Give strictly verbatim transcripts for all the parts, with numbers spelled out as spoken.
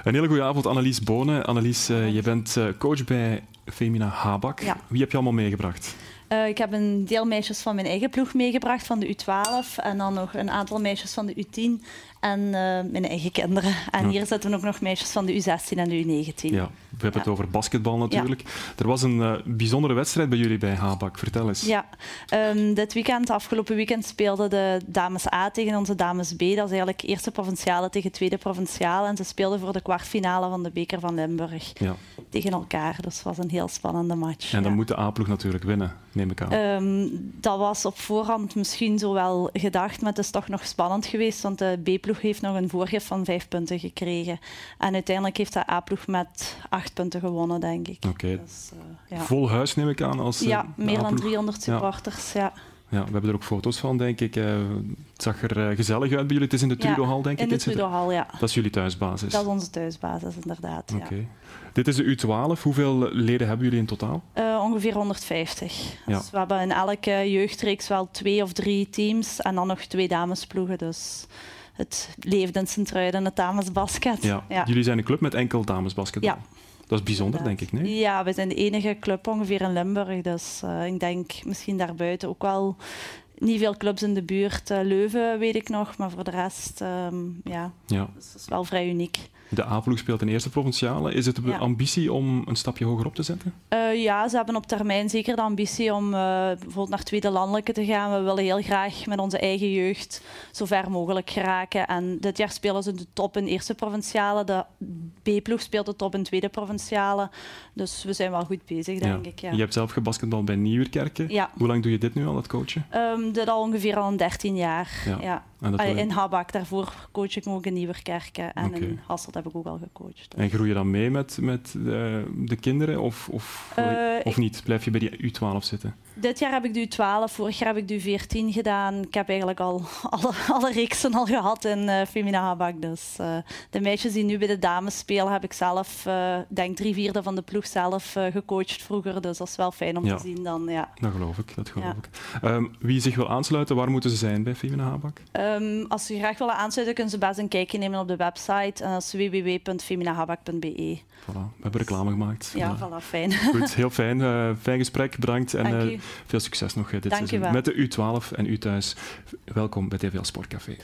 Een hele goede avond, Annelies Bonen. Annelies, uh, je bent uh, coach bij Femina Habak. Ja. Wie heb je allemaal meegebracht? Uh, ik heb een deel meisjes van mijn eigen ploeg meegebracht, van de U twaalf. En dan nog een aantal meisjes van de U tien en uh, mijn eigen kinderen. En ja. hier zitten ook nog meisjes van de U zestien en de U negentien. Ja, we hebben ja. het over basketbal natuurlijk. Ja. Er was een uh, bijzondere wedstrijd bij jullie bij Habak. Vertel eens. Ja, um, dit weekend, afgelopen weekend speelden de dames A tegen onze dames B. Dat is eigenlijk eerste provinciale tegen tweede provinciale. En ze speelden voor de kwartfinale van de beker van Limburg ja. tegen elkaar. Dus het was een heel spannende match. En dan ja. moet de A-ploeg natuurlijk winnen, neem ik aan. Um, dat was op voorhand misschien zo wel gedacht, maar het is toch nog spannend geweest, want de B-ploeg heeft nog een voorgift van vijf punten gekregen. En uiteindelijk heeft de A-ploeg met acht punten gewonnen, denk ik. Oké. Okay. Dus, uh, ja. Vol huis neem ik aan als uh, Ja, meer dan driehonderd supporters. Ja. Ja. Ja, we hebben er ook foto's van, denk ik. Uh, het zag er uh, gezellig uit bij jullie. Het is in de Trudeauhal, denk ik. in de Trudeauhal, ja. Dat is jullie thuisbasis? Dat is onze thuisbasis, inderdaad. Oké. Okay. Ja. Dit is de U twaalf. Hoeveel leden hebben jullie in totaal? Uh, ongeveer honderdvijftig. Ja. Dus we hebben in elke jeugdreeks wel twee of drie teams en dan nog twee damesploegen. Dus het leeft in Sint-Truiden, het damesbasket. Ja. Ja. Jullie zijn een club met enkel damesbasketbal. Ja. Dat is bijzonder, denk ik, nee? Ja, we zijn de enige club ongeveer in Limburg. Dus uh, ik denk misschien daarbuiten ook wel niet veel clubs in de buurt. Uh, Leuven weet ik nog, maar voor de rest, um, ja, ja. Dus dat is wel vrij uniek. De A-ploeg speelt in eerste provinciale. Is het de ja. ambitie om een stapje hoger op te zetten? Uh, ja, ze hebben op termijn zeker de ambitie om uh, bijvoorbeeld naar tweede landelijke te gaan. We willen heel graag met onze eigen jeugd zo ver mogelijk geraken. En dit jaar spelen ze de top in eerste provinciale. De B-ploeg speelt de top in tweede provinciale. Dus we zijn wel goed bezig, denk ja. ik. Ja. Je hebt zelf gebasketbald bij Nieuwerkerken. Ja. Hoe lang doe je dit nu al, het coachen? Um, dit al ongeveer al dertien jaar. Ja. Ja. Je... In Habak, daarvoor coach ik ook in Nieuwerkerken. En okay. in Hasselt heb ik ook al gecoacht. Dus. En groei je dan mee met, met de, de kinderen of, of, uh, of ik... niet? Blijf je bij die U twaalf zitten? Dit jaar heb ik de U twaalf, vorig jaar heb ik de U veertien gedaan. Ik heb eigenlijk al alle, alle reeksen al gehad in uh, Femina Habak. Dus uh, de meisjes die nu bij de dames spelen, heb ik zelf, uh, denk drie vierde van de ploeg zelf uh, gecoacht vroeger. Dus dat is wel fijn om ja. te zien dan. Ja. Dat geloof ik. Dat geloof ja. ik. Um, wie zich wil aansluiten, waar moeten ze zijn bij Femina Habak? Um, als ze graag willen aansluiten, kunnen ze best een kijkje nemen op de website. En dat is w w w punt femina habak punt b e. Voilà, we hebben reclame gemaakt. Ja, voilà, voilà fijn. Goed, heel fijn. Uh, fijn gesprek, bedankt. En uh, veel succes nog uh, dit Dank seizoen met de U twaalf en u thuis. Welkom bij T V L Sportcafé.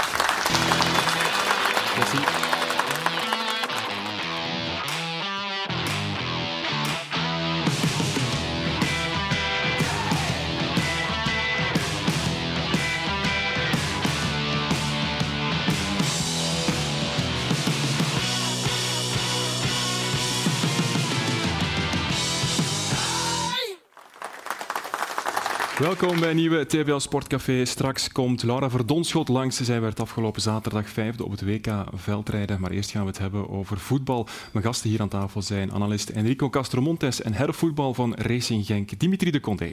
Merci. Welkom bij een nieuwe T V L Sportcafé. Straks komt Laura Verdonschot langs. Zij werd afgelopen zaterdag vijfde op het W K veldrijden. Maar eerst gaan we het hebben over voetbal. Mijn gasten hier aan tafel zijn analist Enrico Castromontes en herfvoetbal van Racing Genk, Dimitri de Condé.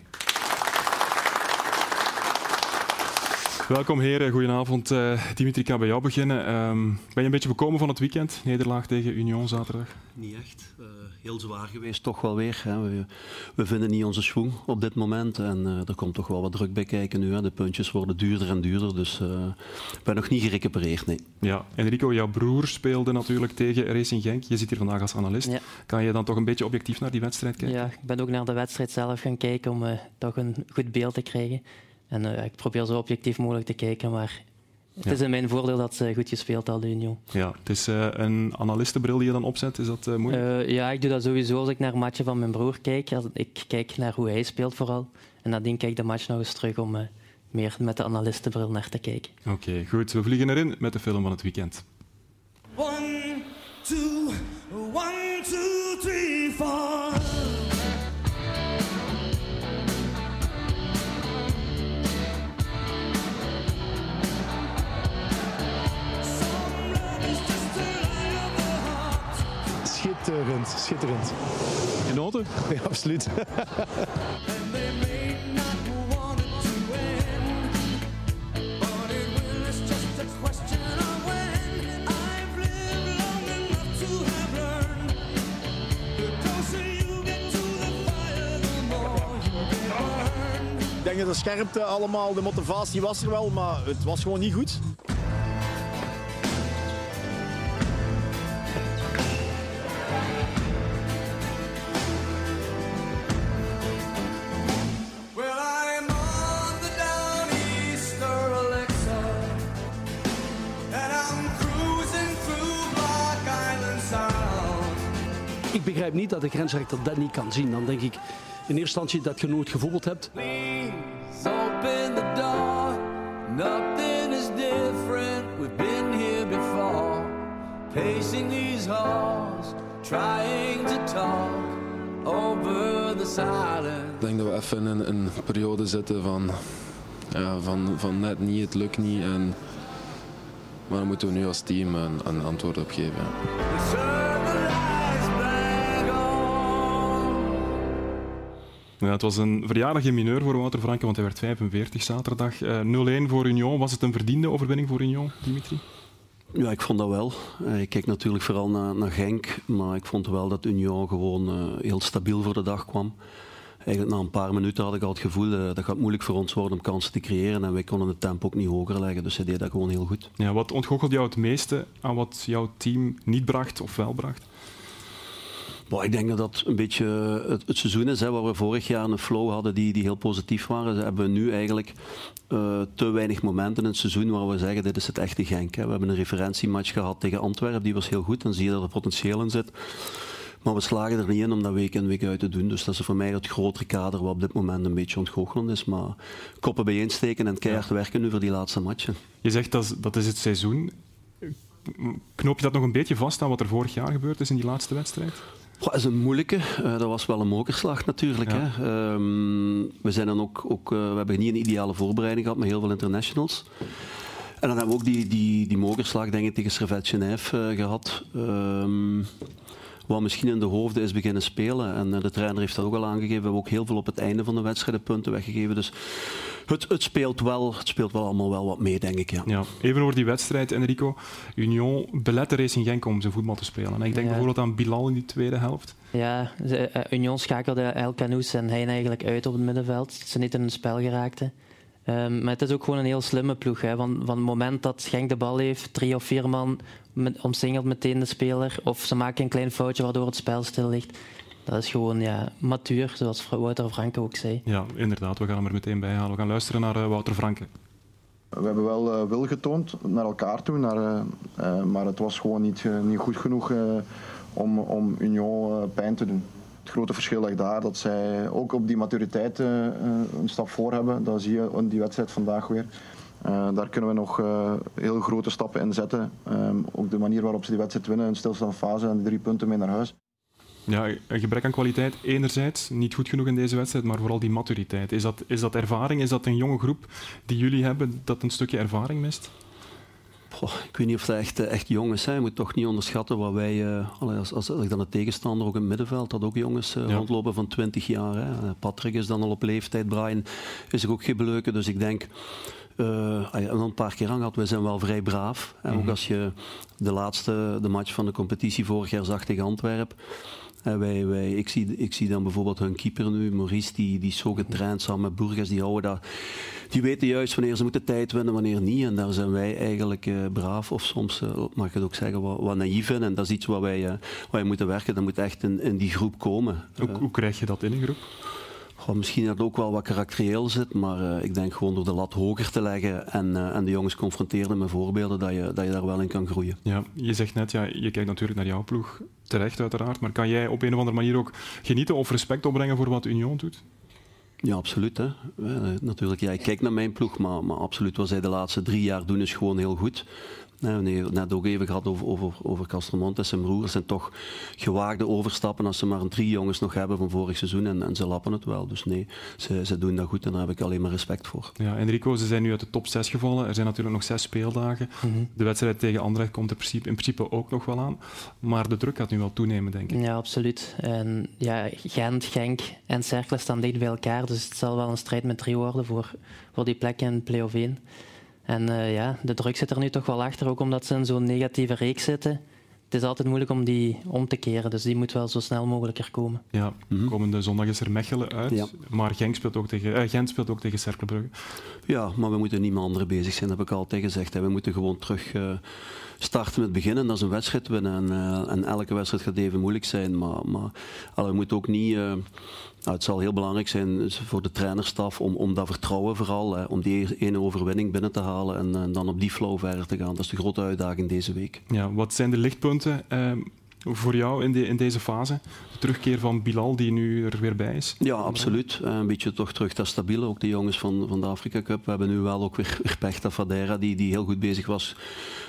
Welkom heren, goedenavond. Uh, Dimitri, ik ga bij jou beginnen. Um, ben je een beetje bekomen van het weekend? Nederlaag tegen Union zaterdag? Niet echt. Uh, heel zwaar geweest, toch wel weer. Hè. We, we vinden niet onze schoen op dit moment. En uh, er komt toch wel wat druk bij kijken nu. Hè. De puntjes worden duurder en duurder. Dus uh, ik ben nog niet gerecupereerd, nee. Ja, Enrico, jouw broer speelde natuurlijk tegen Racing Genk. Je zit hier vandaag als analist. Ja. Kan je dan toch een beetje objectief naar die wedstrijd kijken? Ja, ik ben ook naar de wedstrijd zelf gaan kijken om uh, toch een goed beeld te krijgen. En uh, ik probeer zo objectief mogelijk te kijken, maar het ja. is in mijn voordeel dat ze goed gespeeld hadden, Union. Ja, het is uh, een analistenbril die je dan opzet, is dat uh, moeilijk? Uh, ja, ik doe dat sowieso als ik naar matchen van mijn broer kijk. Ik kijk naar hoe hij speelt vooral. En nadien kijk ik de match nog eens terug om uh, meer met de analistenbril naar te kijken. Oké, okay, goed. We vliegen erin met de film van het weekend. One, two, one, two, three, four. Schitterend, schitterend. Genoten? Ja, absoluut. Ik denk dat de scherpte allemaal, de motivatie was er wel, maar het was gewoon niet goed. ik begrijp niet dat de grensrechter dat niet kan zien. Dan denk ik in eerste instantie dat je nooit gevoetbald hebt. Please open the door. Nothing is different. We've been here before. Pacing these halls, trying to talk over the silence. Ik denk dat we even in een, een periode zitten van, ja, van, van net niet, het lukt niet. En, maar daar moeten we nu als team een, een antwoord op geven. Ja, het was een verjaardag in mineur voor Wouter Franke, want hij werd vijfenveertig zaterdag. Uh, nul-een voor Union. Was het een verdiende overwinning voor Union, Dimitri? Ja, ik vond dat wel. Ik kijk natuurlijk vooral naar, naar Genk, maar ik vond wel dat Union gewoon uh, heel stabiel voor de dag kwam. Eigenlijk na een paar minuten had ik al het gevoel uh, dat gaat moeilijk voor ons worden om kansen te creëren en wij konden het tempo ook niet hoger leggen, dus hij deed dat gewoon heel goed. Ja, wat ontgoochelde jou het meeste aan wat jouw team niet bracht of wel bracht? Boah, ik denk dat dat een beetje het, het seizoen is, hè, waar we vorig jaar een flow hadden die, die heel positief waren. Ze hebben nu eigenlijk uh, te weinig momenten in het seizoen waar we zeggen dit is het echte Genk. Hè. We hebben een referentiematch gehad tegen Antwerpen, die was heel goed. Dan zie je dat er potentieel in zit. Maar we slagen er niet in om dat week in week uit te doen. Dus dat is voor mij het grotere kader wat op dit moment een beetje ontgoochelend is. Maar koppen bijeensteken en keihard ja. werken nu voor die laatste matchen. Je zegt dat, dat is het seizoen. Knoop je dat nog een beetje vast aan wat er vorig jaar gebeurd is in die laatste wedstrijd? Dat is een moeilijke. Uh, dat was wel een mokerslag natuurlijk. Ja. Hè. Um, we, zijn dan ook, ook, uh, we hebben niet een ideale voorbereiding gehad met heel veel internationals. En dan hebben we ook die, die, die mokerslag denk ik, tegen Servette Genève uh, gehad. Um, wat misschien in de hoofden is beginnen spelen. En uh, de trainer heeft dat ook al aangegeven. We hebben ook heel veel op het einde van de wedstrijd punten weggegeven. Dus het, het, speelt wel, het speelt wel allemaal wel wat mee, denk ik. Ja. Ja, even over die wedstrijd, Enrico. Union belette Racing Genk om zijn voetbal te spelen. En ik denk ja. bijvoorbeeld aan Bilal in die tweede helft. Ja, uh, Union schakelde El Canoes en Heijn eigenlijk uit op het middenveld. Ze niet in een spel geraakten. Um, maar het is ook gewoon een heel slimme ploeg. Hè. Van, van het moment dat Genk de bal heeft, drie of vier man met, omsingelt meteen de speler. Of ze maken een klein foutje waardoor het spel stil ligt. Dat is gewoon ja, matuur, zoals Wouter Franke ook zei. Ja, inderdaad. We gaan hem er meteen bij halen. We gaan luisteren naar uh, Wouter Franke. We hebben wel uh, wil getoond naar elkaar toe, naar, uh, uh, maar het was gewoon niet, uh, niet goed genoeg uh, om, om Union uh, pijn te doen. Het grote verschil ligt daar dat zij ook op die maturiteit uh, een stap voor hebben. Dat zie je in die wedstrijd vandaag weer. Uh, daar kunnen we nog uh, heel grote stappen in zetten. Um, ook de manier waarop ze die wedstrijd winnen, een stilstaande fase en de drie punten mee naar huis. Ja, een gebrek aan kwaliteit enerzijds, niet goed genoeg in deze wedstrijd, maar vooral die maturiteit. Is dat, is dat ervaring? Is dat een jonge groep die jullie hebben dat een stukje ervaring mist? Goh, ik weet niet of dat echt, echt jongens zijn. Je moet toch niet onderschatten wat wij, uh, als, als, als ik dan de tegenstander ook in het middenveld, dat ook jongens uh, ja. rondlopen van twintig jaar. Hè. Patrick is dan al op leeftijd, Brian is er ook geen beleuken. Dus ik denk, uh, en dan een paar keer aan gehad, wij zijn wel vrij braaf. Mm-hmm. Ook als je de laatste de match van de competitie vorig jaar zag tegen Antwerpen. Uh, wij, wij, ik, zie, ik zie dan bijvoorbeeld hun keeper nu, Maurice, die, die is zo getraind samen met Burgers, die houden daar. Die weten juist wanneer ze moeten tijd winnen, wanneer niet. En daar zijn wij eigenlijk uh, braaf, of soms, uh, mag ik het ook zeggen, wat, wat naïef in. En dat is iets wat wij, uh, waar wij moeten werken. Dat moet echt in, in die groep komen. Hoe, uh, hoe krijg je dat in een groep? Goh, misschien dat het ook wel wat karakterieel zit, maar uh, ik denk gewoon door de lat hoger te leggen en, uh, en de jongens confronteren met voorbeelden, dat je, dat je daar wel in kan groeien. Ja, je zegt net, ja, je kijkt natuurlijk naar jouw ploeg, terecht uiteraard, maar kan jij op een of andere manier ook genieten of respect opbrengen voor wat Union doet? Ja, absoluut. Hè. Uh, natuurlijk, ja, ik kijk naar mijn ploeg, maar, maar absoluut wat zij de laatste drie jaar doen is gewoon heel goed. We hebben net ook even gehad over, over, over Castromontes en Broer. Dat zijn toch gewaagde overstappen als ze maar een drie jongens nog hebben van vorig seizoen en, en ze lappen het wel. Dus nee, ze, ze doen dat goed en daar heb ik alleen maar respect voor. Ja, Enrico, ze zijn nu uit de top zes gevallen. Er zijn natuurlijk nog zes speeldagen. Mm-hmm. De wedstrijd tegen Anderlecht komt in principe, in principe ook nog wel aan. Maar de druk gaat nu wel toenemen, denk ik. Ja, absoluut. En ja, Gent, Genk en Cercle staan dicht bij elkaar. Dus het zal wel een strijd met drie worden voor, voor die plek in play-off één. En uh, ja, de druk zit er nu toch wel achter, ook omdat ze in zo'n negatieve reeks zitten. Het is altijd moeilijk om die om te keren, dus die moet wel zo snel mogelijk er komen. Ja, mm-hmm. Komende zondag is er Mechelen uit, ja. maar Genk speelt ook tegen, uh, Gent speelt ook tegen Cercle Brugge. Ja, maar we moeten niet met anderen bezig zijn, dat heb ik altijd gezegd. Hè. We moeten gewoon terug uh, starten met beginnen, dat is een wedstrijd winnen. En, uh, en elke wedstrijd gaat even moeilijk zijn, maar, maar allee, we moeten ook niet... Uh, Nou, het zal heel belangrijk zijn voor de trainerstaf om, om dat vertrouwen vooral, hè, om die ene overwinning binnen te halen en, en dan op die flow verder te gaan. Dat is de grote uitdaging deze week. Ja, wat zijn de lichtpunten? Uh, voor jou in, de, in deze fase? De terugkeer van Bilal, die nu er weer bij is? Ja, absoluut. Een beetje toch terug dat stabiele. Ook de jongens van, van de Afrika Cup. We hebben nu wel ook weer, weer Pechta Fadera, die, die heel goed bezig was.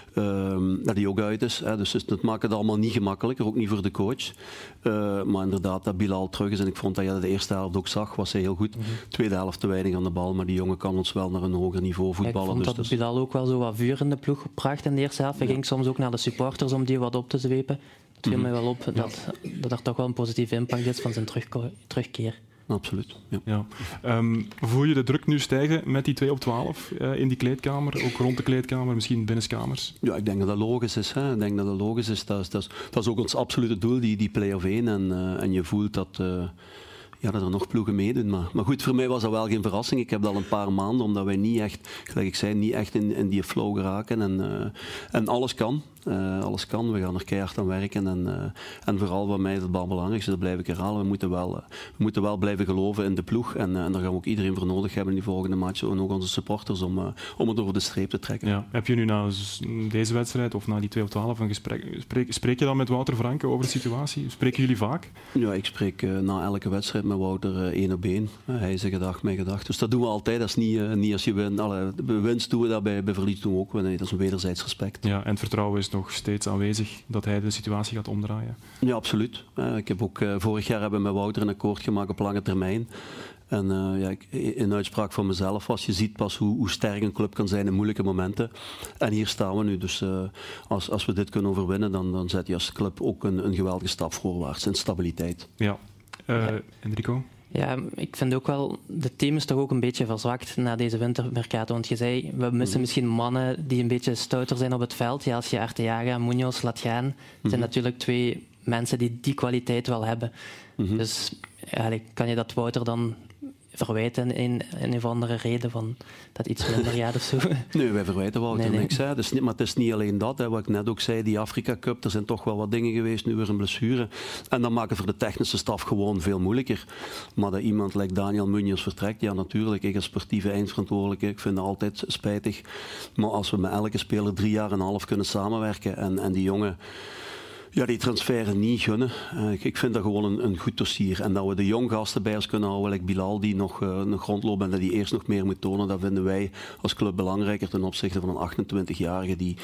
Um, dat die ook uit is. Hè. Dus het maakt het allemaal niet gemakkelijker, ook niet voor de coach. Uh, maar inderdaad, dat Bilal terug is. En ik vond dat je dat de eerste helft ook zag, was hij heel goed. Mm-hmm. Tweede helft te weinig aan de bal, maar die jongen kan ons wel naar een hoger niveau voetballen. Ja, ik vond dus dat dus... Bilal ook wel zo wat vuur in de ploeg bracht in de eerste helft. Hij ja. ging soms ook naar de supporters om die wat op te zwepen. Het viel mm-hmm. mij wel op dat, ja. dat er toch wel een positieve impact is van zijn terugko- terugkeer. Absoluut. Ja. Ja. Um, voel je de druk nu stijgen met die twee op twaalf uh, in die kleedkamer, ook rond de kleedkamer, misschien binnenkamers? Ja, ik denk dat dat logisch is. Hè. Ik denk dat dat logisch is. Dat is, dat is, dat is ook ons absolute doel, die, die play-off één. En, uh, en je voelt dat, uh, ja, dat er nog ploegen meedoen. Maar, maar goed, voor mij was dat wel geen verrassing. Ik heb dat al een paar maanden, omdat wij niet echt, gelijk ik zei, niet echt in, in die flow geraken. En, uh, en alles kan. Uh, alles kan, we gaan er keihard aan werken en, uh, en vooral wat mij het belangrijkste, dat blijf ik herhalen, we moeten wel, uh, we moeten wel blijven geloven in de ploeg en, uh, en daar gaan we ook iedereen voor nodig hebben in die volgende match en ook onze supporters om, uh, om het over de streep te trekken. Ja. Heb je nu na deze wedstrijd of na die twee op twaalf een gesprek, spreek, spreek je dan met Wouter Franke over de situatie? Spreken jullie vaak? Ja, ik spreek uh, na elke wedstrijd met Wouter uh, één op één. Uh, hij is een gedacht, mijn gedacht. Dus dat doen we altijd, dat is niet, uh, niet als je wint. Allee, bij winst doen we dat, bij, bij verlies doen we ook. Nee, dat is een wederzijds respect. Ja, en het vertrouwen is nog steeds aanwezig dat hij de situatie gaat omdraaien? Ja, absoluut. Uh, ik heb ook, uh, vorig jaar hebben we met Wouter een akkoord gemaakt op lange termijn. En uh, ja, ik, in uitspraak van mezelf was, je ziet pas hoe, hoe sterk een club kan zijn in moeilijke momenten. En hier staan we nu. Dus uh, als, als we dit kunnen overwinnen, dan, dan zet je als club ook een, een geweldige stap voorwaarts in stabiliteit. Ja. Uh, Enrico? Ja, ik vind ook wel, het team is toch ook een beetje verzwakt na deze wintermercato. Want je zei, we missen mm-hmm. misschien mannen die een beetje stouter zijn op het veld. Ja, als je Arteaga en Munoz laat gaan, mm-hmm. zijn natuurlijk twee mensen die die kwaliteit wel hebben. Mm-hmm. Dus eigenlijk kan je dat Wouter dan verwijten in een of andere reden van dat iets minder gaat of zo. Nee, wij verwijten Wouter nee, nee. niks. Hè. Dus niet, maar het is niet alleen dat, hè, wat ik net ook zei, die Afrika Cup, er zijn toch wel wat dingen geweest, nu weer een blessure. En dat maakt het voor de technische staf gewoon veel moeilijker. Maar dat iemand like Daniel Munoz vertrekt, ja natuurlijk, ik als sportieve eindverantwoordelijke, ik vind dat altijd spijtig. Maar als we met elke speler drie jaar en een half kunnen samenwerken en, en die jongen ja, die transferen niet gunnen. Uh, ik, ik vind dat gewoon een, een goed dossier. En dat we de jong gasten bij ons kunnen houden, like Bilal, die nog, uh, nog rondloopt en dat die eerst nog meer moet tonen, dat vinden wij als club belangrijker ten opzichte van een achtentwintigjarige die,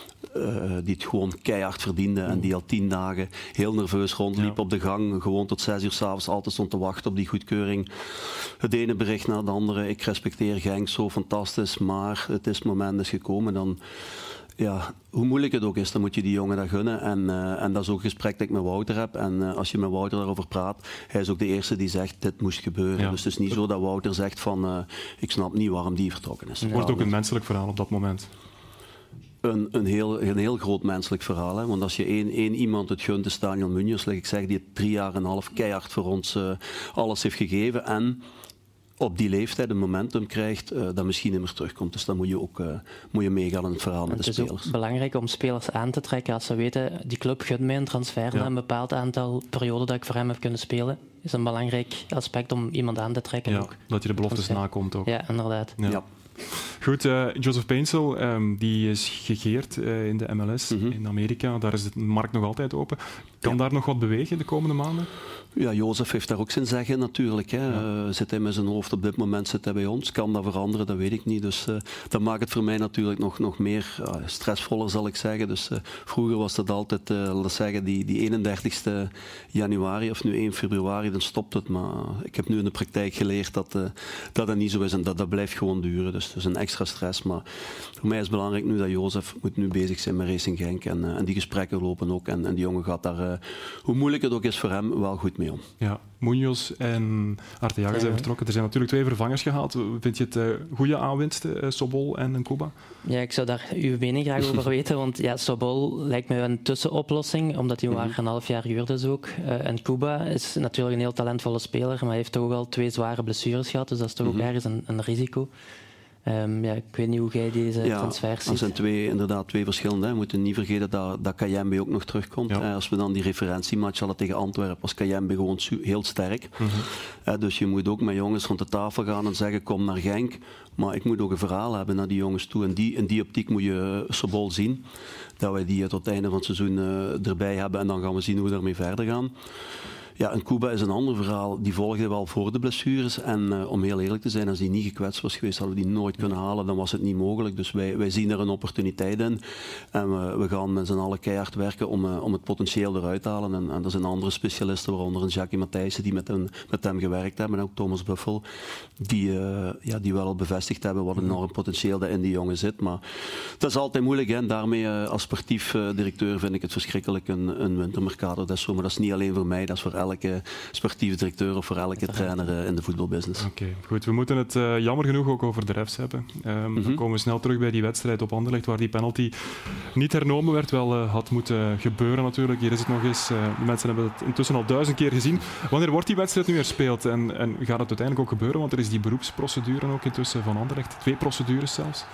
uh, die het gewoon keihard verdiende en die al tien dagen heel nerveus rondliep ja. op de gang, gewoon tot zes uur 's avonds altijd stond te wachten op die goedkeuring. Het ene bericht na het andere. Ik respecteer Genk zo fantastisch, maar het is het moment is gekomen. Dan ja, hoe moeilijk het ook is, dan moet je die jongen dat gunnen. En, uh, en dat is ook een gesprek dat ik met Wouter heb. En uh, als je met Wouter daarover praat, hij is ook de eerste die zegt, dit moest gebeuren. Ja. Dus het is niet zo dat Wouter zegt van, uh, ik snap niet waarom die vertrokken is. Het wordt ook een menselijk verhaal op dat moment. Een, een, heel, een heel groot menselijk verhaal. Hè? Want als je één, één iemand het gunt, is Daniel Munoz, like ik zeg, die het drie jaar en een half keihard voor ons uh, alles heeft gegeven. En op die leeftijd een momentum krijgt uh, dat misschien niet meer terugkomt. Dus dan moet je ook uh, moet je meegaan in het verhaal met de spelers. Het is ook belangrijk om spelers aan te trekken als ze weten, die club gunt mij een transfer ja. na een bepaald aantal perioden dat ik voor hem heb kunnen spelen. Is een belangrijk aspect om iemand aan te trekken. Ja, ook. Dat je de beloftes nakomt ook. Ja, inderdaad. Ja. Ja. Goed, uh, Joseph Paintsil, um, die is gegeerd uh, in de M L S mm-hmm. in Amerika. Daar is de markt nog altijd open. Kan ja. daar nog wat bewegen de komende maanden? Ja, Jozef heeft daar ook zijn zeggen natuurlijk. Hè. Ja. Uh, zit hij met zijn hoofd op dit moment zit hij bij ons. Kan dat veranderen, dat weet ik niet. Dus uh, dat maakt het voor mij natuurlijk nog, nog meer uh, stressvoller, zal ik zeggen. Dus uh, vroeger was dat altijd, uh, laten we zeggen, die, die eenendertigste januari of nu één februari, dan stopt het. Maar ik heb nu in de praktijk geleerd dat, uh, dat dat niet zo is en dat dat blijft gewoon duren. Dus dat is een extra stress. Maar voor mij is het belangrijk nu dat Jozef moet nu bezig zijn met Racing Genk. En, uh, en die gesprekken lopen ook. En, en die jongen gaat daar, uh, hoe moeilijk het ook is voor hem, wel goed mee. Ja, Munoz en Arteaga zijn vertrokken. Er zijn natuurlijk twee vervangers gehaald. Vind je het uh, goede aanwinsten, uh, Sobol en Nkuba? Ja, ik zou daar uw mening graag over weten. Want ja, Sobol lijkt me een tussenoplossing, omdat hij maar een half jaar huurd is ook. Uh, en Nkuba is natuurlijk een heel talentvolle speler, maar hij heeft toch ook al twee zware blessures gehad. Dus dat is toch ook ergens een, een risico. Um, ja, ik weet niet hoe jij deze ja, transfer ziet. Dat zijn twee, inderdaad twee verschillende. We moeten niet vergeten dat, dat Kayembe ook nog terugkomt. Ja. Als we dan die referentiematch hadden tegen Antwerpen, was Kayembe gewoon heel sterk. Mm-hmm. Dus je moet ook met jongens rond de tafel gaan en zeggen, kom naar Genk. Maar ik moet ook een verhaal hebben naar die jongens toe. En die, in die optiek moet je Sobol zien. Dat wij die tot het einde van het seizoen uh, erbij hebben. En dan gaan we zien hoe we daarmee verder gaan. Ja, en Kuba is een ander verhaal. Die volgde wel voor de blessures. En uh, om heel eerlijk te zijn, als die niet gekwetst was geweest, hadden we die nooit kunnen halen. Dan was het niet mogelijk. Dus wij, wij zien er een opportuniteit in. En we, we gaan met z'n allen keihard werken om, uh, om het potentieel eruit te halen. En, en er zijn andere specialisten, waaronder een Jackie Matthijssen, die met, een, met hem gewerkt hebben. En ook Thomas Buffel, die, uh, ja, die wel al bevestigd hebben wat enorm potentieel dat in die jongen zit. Maar dat is altijd moeilijk. Hè. En daarmee, uh, als sportief uh, directeur, vind ik het verschrikkelijk een, een wintermercato. Dat is zo, maar dat is niet alleen voor mij, dat is voor elke sportieve directeur of voor elke trainer uh, in de voetbalbusiness. Oké, okay, goed. We moeten het uh, jammer genoeg ook over de refs hebben. Um, mm-hmm. Dan komen we snel terug bij die wedstrijd op Anderlecht, waar die penalty niet hernomen werd. Wel uh, had moeten gebeuren natuurlijk. Hier is het nog eens. Uh, de mensen hebben het intussen al duizend keer gezien. Wanneer wordt die wedstrijd nu herspeeld? En, en gaat het uiteindelijk ook gebeuren? Want er is die beroepsprocedure ook intussen van Anderlecht. Twee procedures zelfs.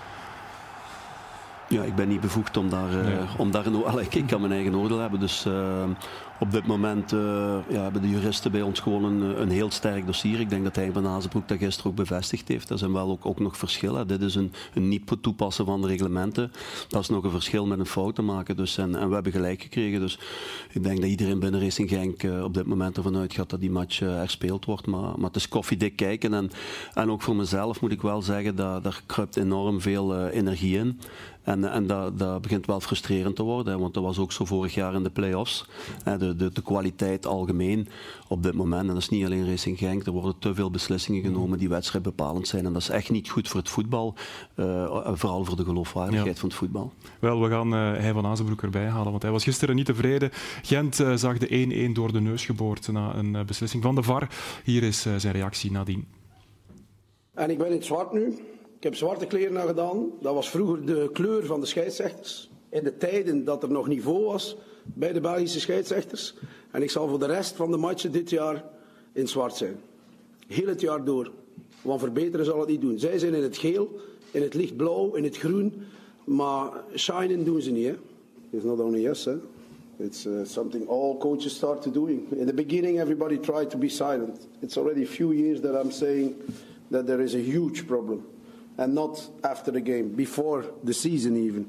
Ja, ik ben niet bevoegd om daar, uh, nee. om daar een, allee, ik kan mijn eigen oordeel hebben. Dus uh, op dit moment uh, ja, hebben de juristen bij ons gewoon een, een heel sterk dossier. Ik denk dat Hein van Azenbroek dat gisteren ook bevestigd heeft. Er zijn wel ook, ook nog verschillen. Dit is een, een niet toepassen van de reglementen. Dat is nog een verschil met een fout te maken. Dus, en, en we hebben gelijk gekregen. Dus ik denk dat iedereen binnen Racing Genk uh, op dit moment ervan uitgaat dat die match uh, herspeeld wordt. Maar, maar het is koffiedik kijken. En, en ook voor mezelf moet ik wel zeggen, dat daar kruipt enorm veel uh, energie in. En, en dat, dat begint wel frustrerend te worden, want dat was ook zo vorig jaar in de play-offs. De, de, de kwaliteit algemeen op dit moment, en dat is niet alleen Racing Genk, er worden te veel beslissingen genomen die wedstrijdbepalend zijn. En dat is echt niet goed voor het voetbal, uh, vooral voor de geloofwaardigheid ja. van het voetbal. Wel, we gaan uh, Hein van Azenbroek erbij halen, want hij was gisteren niet tevreden. Gent uh, zag de één-één door de neus geboord na een uh, beslissing van de V A R. Hier is uh, zijn reactie nadien. En ik ben in het zwart nu. Ik heb zwarte kleren aangedaan. Dat was vroeger de kleur van de scheidsrechters. In de tijden dat er nog niveau was bij de Belgische scheidsrechters. En ik zal voor de rest van de matchen dit jaar in zwart zijn. Heel het jaar door. Want verbeteren zal het niet doen. Zij zijn in het geel, in het lichtblauw, in het groen. Maar shinen doen ze niet. Hè? It's not only us. Hè? It's uh, something all coaches start doing. In the beginning everybody tried to be silent. It's already a few years that I'm saying that there is a huge problem. And not after the game, before the season even.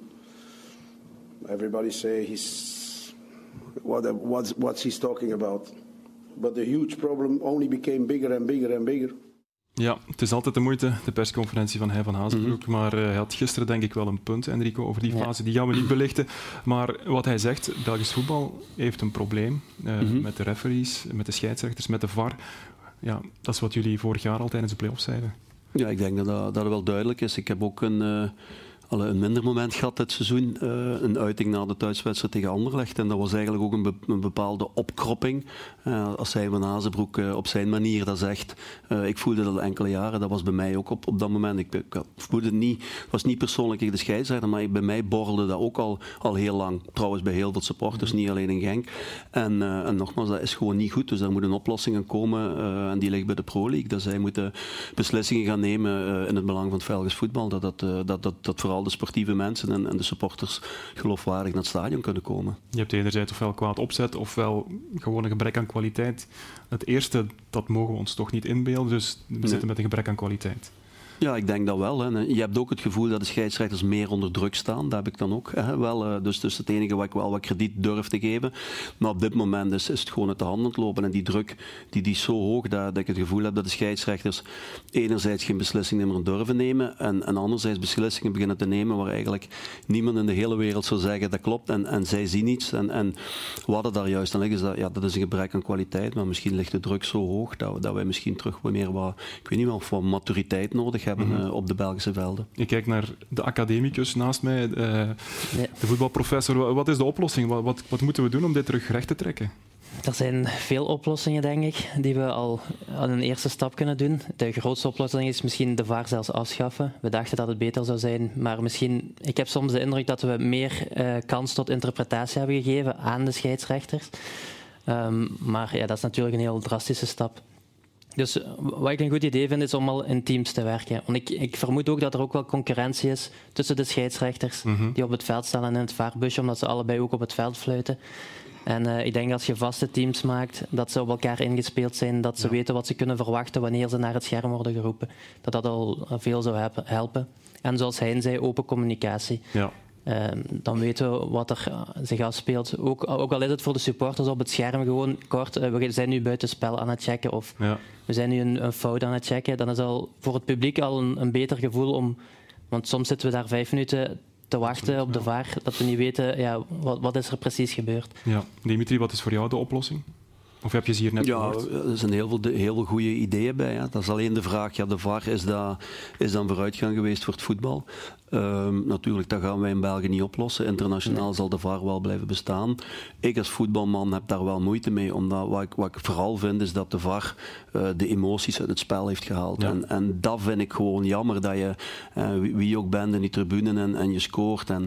Everybody say he's what what's what's he's talking about. But the huge problem only became bigger and bigger and bigger. Ja, het is altijd de moeite, de persconferentie van Hein van Azenbroek. Mm-hmm. Maar uh, hij had gisteren denk ik wel een punt, Enrico, over die fase. Ja. Die gaan we niet belichten. Maar wat hij zegt, Belgisch voetbal heeft een probleem uh, mm-hmm. met de referees, met de scheidsrechters, met de V A R. Ja, dat is wat jullie vorig jaar al tijdens de play-offs zeiden. Ja, ik denk dat dat, dat wel duidelijk is. Ik heb ook een, uh, al een minder moment gehad dit seizoen. Uh, een uiting na de thuiswedstrijd tegen Anderlecht. En dat was eigenlijk ook een, be, een bepaalde opkropping. Uh, als Hein van Azenbroek uh, op zijn manier dat zegt. Uh, ik voelde dat al enkele jaren. Dat was bij mij ook op, op dat moment. Ik, ik voelde het niet. Het was niet persoonlijk tegen de scheidsrechter. Maar bij mij borrelde dat ook al, al heel lang. Trouwens bij heel veel supporters. Niet alleen in Genk. En, uh, en nogmaals, dat is gewoon niet goed. Dus daar moet een oplossing aan komen. Uh, en die ligt bij de Pro League. Dat zij moeten beslissingen gaan nemen uh, in het belang van het Belgisch voetbal. Dat, dat, uh, dat, dat, dat vooral de sportieve mensen en, en de supporters geloofwaardig naar het stadion kunnen komen. Je hebt enerzijds ofwel kwaad opzet ofwel gewoon een gebrek aan kwaliteit. Het eerste, dat mogen we ons toch niet inbeelden, dus we nee. zitten met een gebrek aan kwaliteit. Ja, ik denk dat wel. Hè. Je hebt ook het gevoel dat de scheidsrechters meer onder druk staan. Dat heb ik dan ook hè, wel. Dus, dus het enige wat ik wel wat krediet durf te geven. Maar op dit moment is, is het gewoon uit de hand aan het lopen. En die druk die, die is zo hoog dat, dat ik het gevoel heb dat de scheidsrechters enerzijds geen beslissingen meer durven nemen. En, en anderzijds beslissingen beginnen te nemen waar eigenlijk niemand in de hele wereld zou zeggen dat klopt. En, en zij zien iets. En, en wat er daar juist aan ligt, is dat, ja, dat is een gebrek aan kwaliteit. Maar misschien ligt de druk zo hoog dat, dat wij misschien terug meer wat, ik weet niet wel, of wat maturiteit nodig hebben. Mm-hmm. op de Belgische velden. Ik kijk naar de academicus naast mij, uh, ja. de voetbalprofessor. Wat is de oplossing? Wat, wat, wat moeten we doen om dit terug recht te trekken? Er zijn veel oplossingen, denk ik, die we al aan een eerste stap kunnen doen. De grootste oplossing is misschien de V A R zelfs afschaffen. We dachten dat het beter zou zijn, maar misschien... Ik heb soms de indruk dat we meer uh, kans tot interpretatie hebben gegeven aan de scheidsrechters. Um, maar ja, dat is natuurlijk een heel drastische stap. Dus wat ik een goed idee vind, is om al in teams te werken. Want ik, ik vermoed ook dat er ook wel concurrentie is tussen de scheidsrechters mm-hmm. die op het veld staan en in het vaarbusje, omdat ze allebei ook op het veld fluiten. En uh, ik denk dat als je vaste teams maakt, dat ze op elkaar ingespeeld zijn, dat ze ja. weten wat ze kunnen verwachten wanneer ze naar het scherm worden geroepen. Dat dat al veel zou helpen. En zoals hij zei, open communicatie. Ja. Uh, dan weten we wat er uh, zich afspeelt. Ook, ook al is het voor de supporters op het scherm gewoon kort, uh, we zijn nu buiten spel aan het checken of ja. we zijn nu een, een fout aan het checken. Dan is al voor het publiek al een, een beter gevoel om... Want soms zitten we daar vijf minuten te wachten op de V A R, dat we niet weten ja, wat, wat is er precies gebeurd. Ja. Dimitri, wat is voor jou de oplossing? Of heb je ze hier net ja, gehoord? Er zijn heel veel, heel veel goede ideeën bij. Hè. Dat is alleen de vraag, ja, de V A R is, dat, is dan vooruitgang geweest voor het voetbal. Um, natuurlijk, dat gaan wij in België niet oplossen. Internationaal nee. zal de V A R wel blijven bestaan. Ik als voetbalman heb daar wel moeite mee, omdat wat ik, wat ik vooral vind is dat de V A R uh, de emoties uit het spel heeft gehaald. Ja. En, en dat vind ik gewoon jammer, dat je, uh, wie, wie ook bent in die tribune en, en je scoort. En,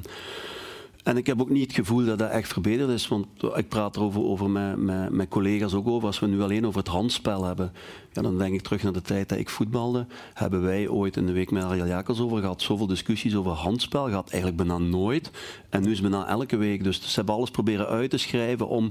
En ik heb ook niet het gevoel dat dat echt verbeterd is, want ik praat erover over met, met, met collega's ook over. Als we nu alleen over het handspel hebben, ja, dan denk ik terug naar de tijd dat ik voetbalde. Hebben wij ooit in de week met Ariel Jakels over gehad, zoveel discussies over handspel gehad, eigenlijk bijna nooit. En nu is het bijna elke week. Dus ze hebben alles proberen uit te schrijven om...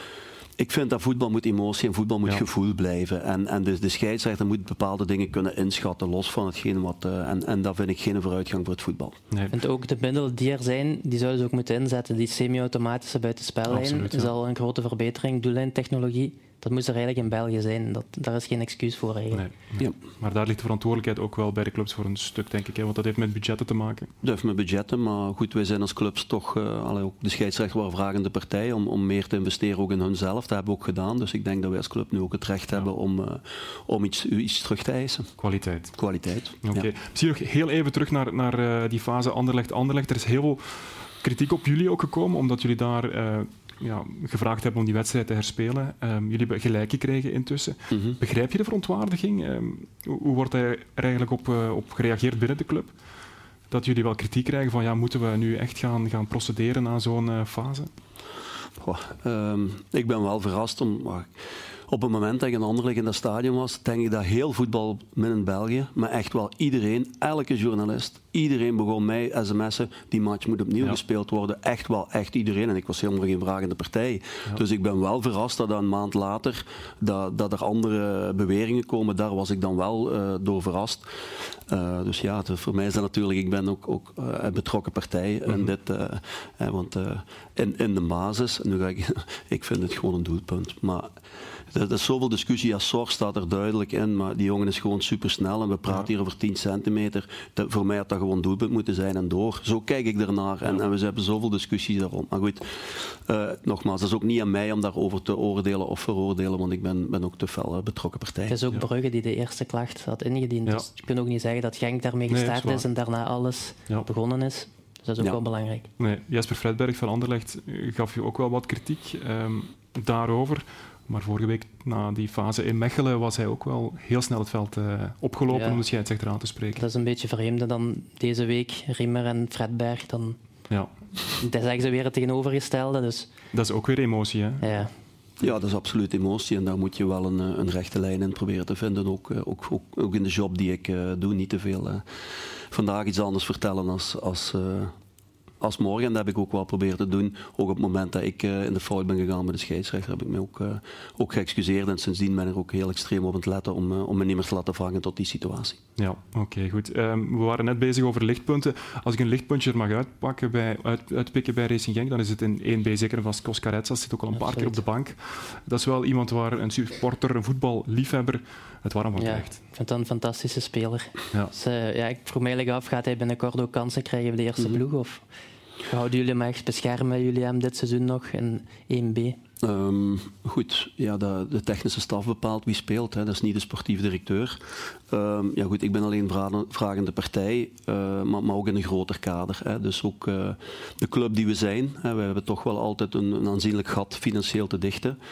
Ik vind dat voetbal moet emotie en voetbal moet ja. gevoel blijven. En, en dus de scheidsrechter moet bepaalde dingen kunnen inschatten, los van hetgeen wat... Uh, en, en dat vind ik geen vooruitgang voor het voetbal. Nee. Ik vind ook de middelen die er zijn, die zouden ze ook moeten inzetten. Die semi-automatische buitenspellijn Absoluut, ja. is al een grote verbetering. Doellijntechnologie, dat moest er eigenlijk in België zijn. Dat, daar is geen excuus voor eigenlijk. Nee, nee. Ja. Maar daar ligt de verantwoordelijkheid ook wel bij de clubs voor een stuk, denk ik. Hè? Want dat heeft met budgetten te maken. Dat heeft met budgetten, maar goed, wij zijn als clubs toch... Uh, allee, ook de scheidsrechter waren vragende partij om, om meer te investeren ook in hunzelf. Dat hebben we ook gedaan. Dus ik denk dat wij als club nu ook het recht ja. hebben om, uh, om iets, iets terug te eisen. Kwaliteit. Kwaliteit, Oké. Okay. Ja. Misschien nog heel even terug naar, naar uh, die fase Anderlecht-Anderlecht. Er is heel veel kritiek op jullie ook gekomen, omdat jullie daar... Uh, Ja, gevraagd hebben om die wedstrijd te herspelen. Um, jullie hebben gelijk gekregen intussen. Mm-hmm. Begrijp je de verontwaardiging? Um, hoe, hoe wordt er eigenlijk op, uh, op gereageerd binnen de club? Dat jullie wel kritiek krijgen van ja, moeten we nu echt gaan, gaan procederen na zo'n uh, fase? Goh, um, ik ben wel verrast om... Uh, Op het moment dat ik in Anderlecht in dat stadion was, denk ik dat heel voetbal in België, maar echt wel iedereen, elke journalist, iedereen begon mij sms'en, die match moet opnieuw ja. gespeeld worden. Echt wel, echt iedereen. En ik was helemaal geen vragende partij. Ja. Dus ik ben wel verrast dat een maand later dat, dat er andere beweringen komen. Daar was ik dan wel uh, door verrast. Uh, dus ja, het, voor mij is dat natuurlijk, ik ben ook, ook uh, een betrokken partij mm-hmm. in dit. Uh, uh, want uh, in, in de basis, nu ga ik, ik vind het gewoon een doelpunt. Maar er is zoveel discussie. Ja, Sor staat er duidelijk in, maar die jongen is gewoon supersnel en we praten ja. hier over tien centimeter. Dat, voor mij had dat gewoon doelpunt moeten zijn en door. Zo kijk ik ernaar en, ja. en we hebben zoveel discussies daarom. Maar goed, uh, nogmaals, het is ook niet aan mij om daarover te oordelen of veroordelen, want ik ben, ben ook te fel uh, betrokken partij. Het is ook ja. Brugge die de eerste klacht had ingediend. Ja. Dus je kunt ook niet zeggen dat Genk daarmee gestart nee, is, is en daarna alles ja. begonnen is. Dus dat is ook ja. wel belangrijk. Nee, Jesper Fredberg van Anderlecht gaf je ook wel wat kritiek um, daarover. Maar vorige week, na die fase in Mechelen, was hij ook wel heel snel het veld uh, opgelopen ja. om de scheidsrechter aan te spreken. Dat is een beetje vreemder dan deze week, Riemer en Fredberg. Dan ja. Dat zeggen ze weer het tegenovergestelde. Dus. Dat is ook weer emotie, hè? Ja. Ja, dat is absoluut emotie en daar moet je wel een, een rechte lijn in proberen te vinden. Ook, ook, ook, ook in de job die ik uh, doe, niet te veel uh, vandaag iets anders vertellen als... als uh, Als morgen, en dat heb ik ook wel proberen te doen. Ook op het moment dat ik uh, in de fout ben gegaan met de scheidsrechter, heb ik me ook, uh, ook geëxcuseerd. En sindsdien ben ik ook heel extreem op het letten om, uh, om me niet meer te laten vangen tot die situatie. Ja, oké, okay, goed. Um, we waren net bezig over lichtpunten. Als ik een lichtpuntje er mag uitpakken bij, uit, uitpikken bij Racing Genk, dan is het in één B zeker vast Koskaretsas. Zit ook al een paar Absoluut. keer op de bank. Dat is wel iemand waar een supporter, een voetballiefhebber het warm van krijgt. Ja, ik vind dat een fantastische speler. Ja. Dus, uh, ja, ik vroeg me eigenlijk af, gaat hij binnenkort ook kansen krijgen bij de eerste mm-hmm. ploeg? Of houden jullie hem echt beschermen, jullie hem dit seizoen nog in één B? Um, goed, ja, de, de technische staf bepaalt wie speelt. Hè. Dat is niet de sportief directeur. Um, ja, goed, ik ben alleen vra- vragende partij, uh, maar, maar ook in een groter kader. Hè. Dus ook uh, de club die we zijn. Hè. We hebben toch wel altijd een, een aanzienlijk gat financieel te dichten.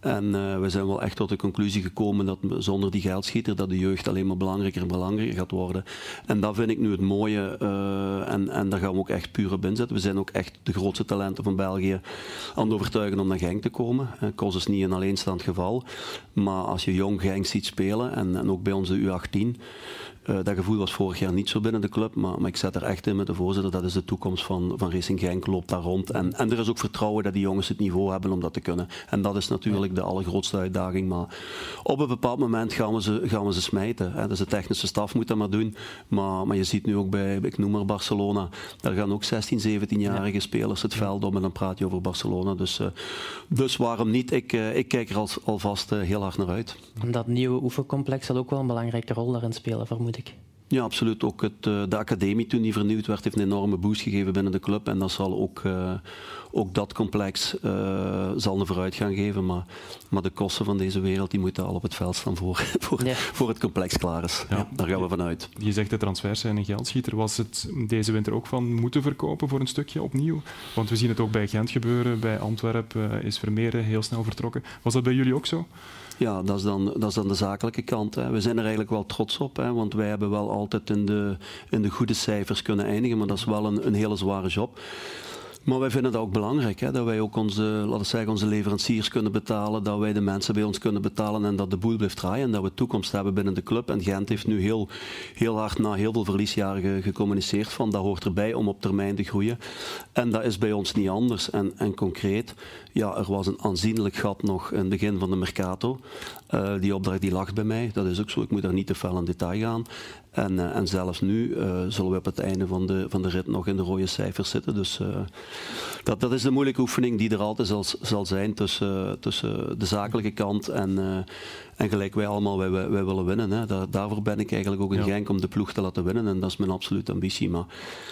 En uh, we zijn wel echt tot de conclusie gekomen dat zonder die geldschieter dat de jeugd alleen maar belangrijker en belangrijker gaat worden. En dat vind ik nu het mooie uh, en, en daar gaan we ook echt puur op inzetten. We zijn ook echt de grootste talenten van België aan het overtuigen om naar Genk te komen. Uh, Kos is niet een alleenstaand geval, maar als je jong Genk ziet spelen en, en ook bij onze U achttien, Uh, dat gevoel was vorig jaar niet zo binnen de club, maar, maar ik zet er echt in met de voorzitter. Dat is de toekomst van, van Racing Genk, loopt daar rond. En, en er is ook vertrouwen dat die jongens het niveau hebben om dat te kunnen. En dat is natuurlijk de allergrootste uitdaging. Maar op een bepaald moment gaan we ze, gaan we ze smijten. Hè. Dus de technische staf moet dat maar doen. Maar, maar je ziet nu ook bij, ik noem maar Barcelona, daar gaan ook zestien, zeventienjarige spelers het veld op en dan praat je over Barcelona. Dus, uh, dus waarom niet? Ik, uh, ik kijk er al, alvast uh, heel hard naar uit. En dat nieuwe oefencomplex zal ook wel een belangrijke rol daarin spelen, vermoed ik. Ja, absoluut. Ook het, de academie toen die vernieuwd werd, heeft een enorme boost gegeven binnen de club. En dat zal ook, uh, ook dat complex uh, zal een vooruitgang geven. Maar, maar de kosten van deze wereld die moeten al op het veld staan voor, voor, ja. voor het complex klaar is. Ja. Ja, daar gaan we vanuit. Je zegt de transfers zijn een geldschieter. Was het deze winter ook van moeten verkopen voor een stukje opnieuw? Want we zien het ook bij Gent gebeuren. Bij Antwerpen uh, is Vermeer heel snel vertrokken. Was dat bij jullie ook zo? Ja, dat is dan, dat is dan de zakelijke kant. Hè. We zijn er eigenlijk wel trots op, hè, want wij hebben wel altijd in de, in de goede cijfers kunnen eindigen, maar dat is wel een, een hele zware job. Maar wij vinden dat ook belangrijk, hè, dat wij ook onze, laten we zeggen, onze leveranciers kunnen betalen, dat wij de mensen bij ons kunnen betalen en dat de boel blijft draaien en dat we toekomst hebben binnen de club. En Gent heeft nu heel, heel hard na heel veel verliesjaren ge, gecommuniceerd van dat hoort erbij om op termijn te groeien. En dat is bij ons niet anders. En, en concreet, ja, er was een aanzienlijk gat nog in het begin van de Mercato. Uh, die opdracht die lag bij mij, dat is ook zo, ik moet daar niet te fel in detail gaan. En, uh, en zelfs nu uh, zullen we op het einde van de, van de rit nog in de rode cijfers zitten. Dus uh, dat, dat is de moeilijke oefening die er altijd zal, zal zijn tussen, tussen de zakelijke kant en, uh, en gelijk wij allemaal, wij, wij, wij willen winnen. Hè. Daar, daarvoor ben ik eigenlijk ook in ja. Genk om de ploeg te laten winnen en dat is mijn absolute ambitie. Maar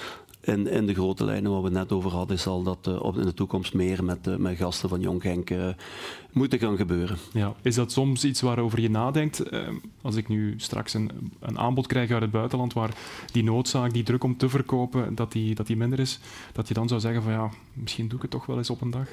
in, in de grote lijnen waar we het net over hadden, zal dat uh, op in de toekomst meer met, uh, met gasten van Jong Genk uh, moeten gaan gebeuren. Ja. Is dat soms iets waarover je nadenkt? Uh, als ik nu straks een, een aanbod krijg uit het buitenland waar die noodzaak, die druk om te verkopen, dat die, dat die minder is, dat je dan zou zeggen van ja, misschien doe ik het toch wel eens op een dag?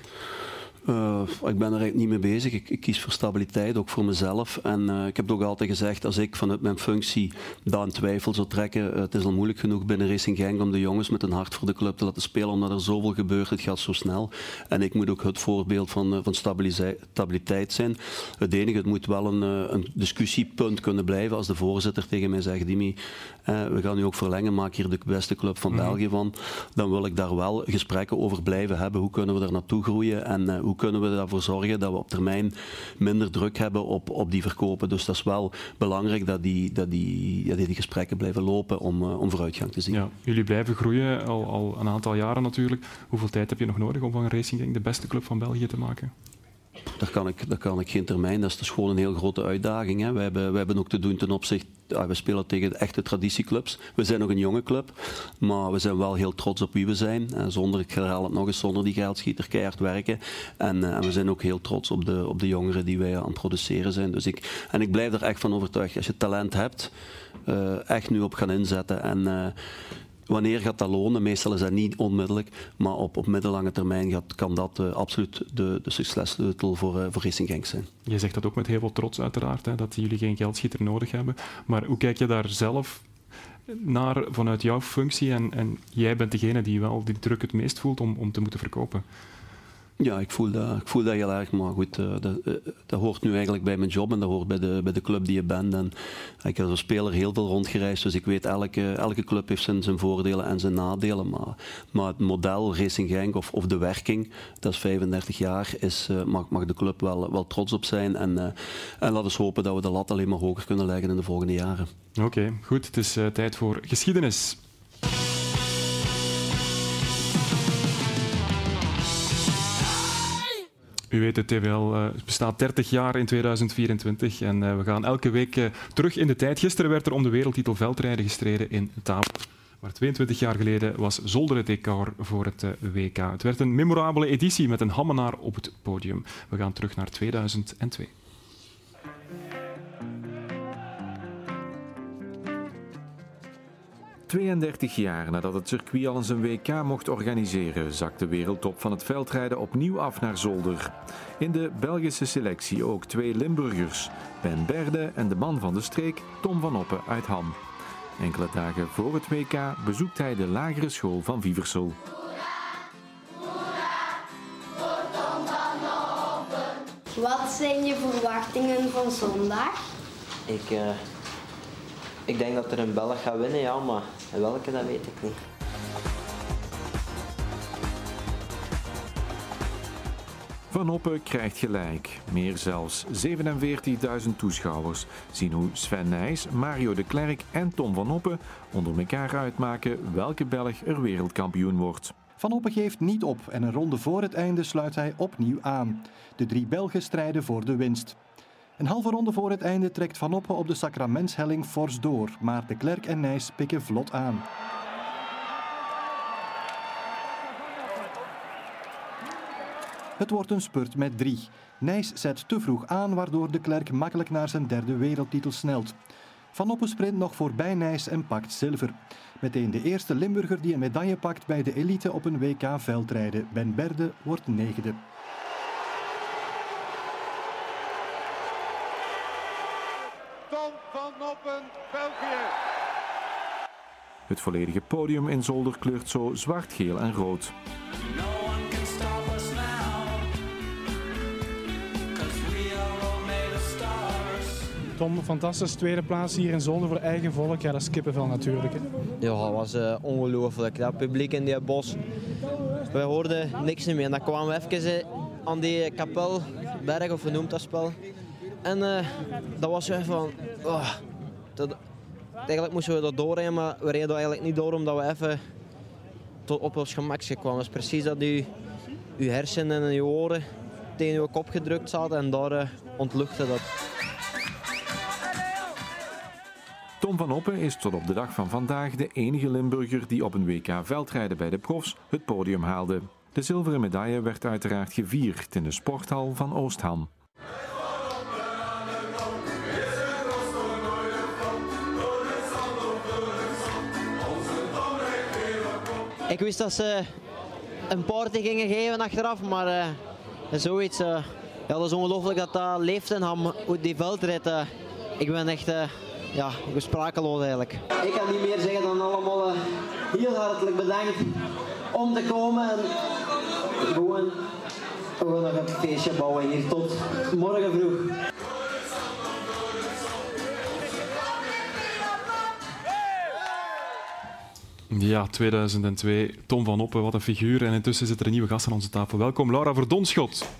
Uh, ik ben er eigenlijk niet mee bezig. Ik, ik kies voor stabiliteit, ook voor mezelf. En uh, ik heb het ook altijd gezegd, als ik vanuit mijn functie dat in twijfel zou trekken, uh, het is al moeilijk genoeg binnen Racing Genk om de jongens met een hart voor de club te laten spelen, omdat er zoveel gebeurt, het gaat zo snel. En ik moet ook het voorbeeld van, uh, van stabiliteit zijn. Het enige, het moet wel een, uh, een discussiepunt kunnen blijven als de voorzitter tegen mij zegt, Dimi, uh, we gaan nu ook verlengen, maak hier de beste club van mm. België van. Dan wil ik daar wel gesprekken over blijven hebben. Hoe kunnen we daar naartoe groeien en uh, hoe kunnen we ervoor zorgen dat we op termijn minder druk hebben op, op die verkopen. Dus dat is wel belangrijk dat die, dat die, ja, die gesprekken blijven lopen om, uh, om vooruitgang te zien. Ja, jullie blijven groeien, al, al een aantal jaren natuurlijk. Hoeveel tijd heb je nog nodig om van Racing Genk de beste club van België te maken? Daar kan ik, daar kan ik geen termijn. Dat is dus gewoon een heel grote uitdaging. Hè. We, hebben, we hebben ook te doen ten opzichte... Ja, we spelen tegen de echte traditieclubs. We zijn nog een jonge club, maar we zijn wel heel trots op wie we zijn. En zonder, ik herhaal het nog eens, zonder die geldschieter keihard werken. En, uh, en we zijn ook heel trots op de, op de jongeren die wij aan het produceren zijn. Dus ik, en ik blijf er echt van overtuigd. Als je talent hebt, uh, echt nu op gaan inzetten. En uh, wanneer gaat dat lonen? Meestal is dat niet onmiddellijk, maar op, op middellange termijn gaat, kan dat uh, absoluut de, de successleutel voor, uh, voor Racing Genk zijn. Je zegt dat ook met heel veel trots uiteraard, hè, dat jullie geen geldschieter nodig hebben. Maar hoe kijk je daar zelf naar vanuit jouw functie? En, en jij bent degene die wel die druk het meest voelt om, om te moeten verkopen. Ja, ik voel dat, ik voel dat heel erg, maar goed, uh, dat, uh, dat hoort nu eigenlijk bij mijn job en dat hoort bij de, bij de club die je bent. En ik heb als speler heel veel rondgereisd, dus ik weet elke, elke club heeft zijn, zijn voordelen en zijn nadelen. Maar, maar het model Racing Genk of, of de werking, dat is vijfendertig jaar, is, uh, mag, mag de club wel, wel trots op zijn. En, uh, en laten we hopen dat we de lat alleen maar hoger kunnen leggen in de volgende jaren. Oké, okay, goed. Het is uh, tijd voor geschiedenis. U weet, de T V L uh, bestaat dertig jaar in tweeduizend vierentwintig en uh, we gaan elke week uh, terug in de tijd. Gisteren werd er om de wereldtitel veldrijden gestreden in Tabor. Maar tweeëntwintig jaar geleden was Zolder het decor voor het uh, W K. Het werd een memorabele editie met een Hammenaar op het podium. We gaan terug naar tweeduizend twee. tweeëndertig jaar nadat het circuit al eens een W K mocht organiseren, zakt de wereldtop van het veldrijden opnieuw af naar Zolder. In de Belgische selectie ook twee Limburgers, Ben Berde en de man van de streek, Tom van Oppen uit Ham. Enkele dagen voor het W K bezoekt hij de lagere school van Viversel. Wat zijn je verwachtingen van zondag? Ik, uh, ik denk dat er een Belg gaat winnen, ja, maar welke, dat weet ik niet. Van Oppen krijgt gelijk. Meer zelfs. zevenenveertigduizend toeschouwers zien hoe Sven Nys, Mario de Klerk en Tom van Oppen onder elkaar uitmaken welke Belg er wereldkampioen wordt. Van Oppen geeft niet op en een ronde voor het einde sluit hij opnieuw aan. De drie Belgen strijden voor de winst. Een halve ronde voor het einde trekt Van Oppen op de Sacramentshelling fors door, maar de Klerk en Nys pikken vlot aan. Het wordt een spurt met drie. Nys zet te vroeg aan, waardoor de Klerk makkelijk naar zijn derde wereldtitel snelt. Van Oppen sprint nog voorbij Nys en pakt zilver. Meteen de eerste Limburger die een medaille pakt bij de elite op een W K veldrijden. Ben Berde wordt negende. Tom van Oppen, België. Het volledige podium in Zolder kleurt zo zwart, geel en rood. Tom, fantastisch. Tweede plaats hier in Zolder voor eigen volk. Ja, dat is kippenvel natuurlijk. Hè. Ja, dat was uh, ongelooflijk. Dat publiek in die bos. We hoorden niks meer. En dan kwamen we even aan die kapelberg, of hoe noemt dat spel. En uh, dat was even van... Oh, dat, eigenlijk moesten we dat doorrijden, maar we reden eigenlijk niet door omdat we even tot op ons gemak kwamen. Dat is precies dat u, uw hersenen en uw oren tegen uw kop gedrukt zaten en daar uh, ontluchtte dat. Tom van Oppen is tot op de dag van vandaag de enige Limburger die op een W K veldrijden bij de profs het podium haalde. De zilveren medaille werd uiteraard gevierd in de sporthal van Oostham. Ik wist dat ze een party gingen geven achteraf, maar uh, zoiets, uh, ja, dat is ongelooflijk dat dat leeft in Ham, die veldrit. Uh, ik ben echt... Uh, Ja, ik ben sprakeloos eigenlijk. Ik kan niet meer zeggen dan allemaal uh, heel hartelijk bedankt om te komen en gewoon we gaan nog een feestje bouwen hier tot morgen vroeg. Ja, tweeduizend twee. Tom van Oppen, wat een figuur. En intussen zit er een nieuwe gast aan onze tafel. Welkom, Laura Verdonschot.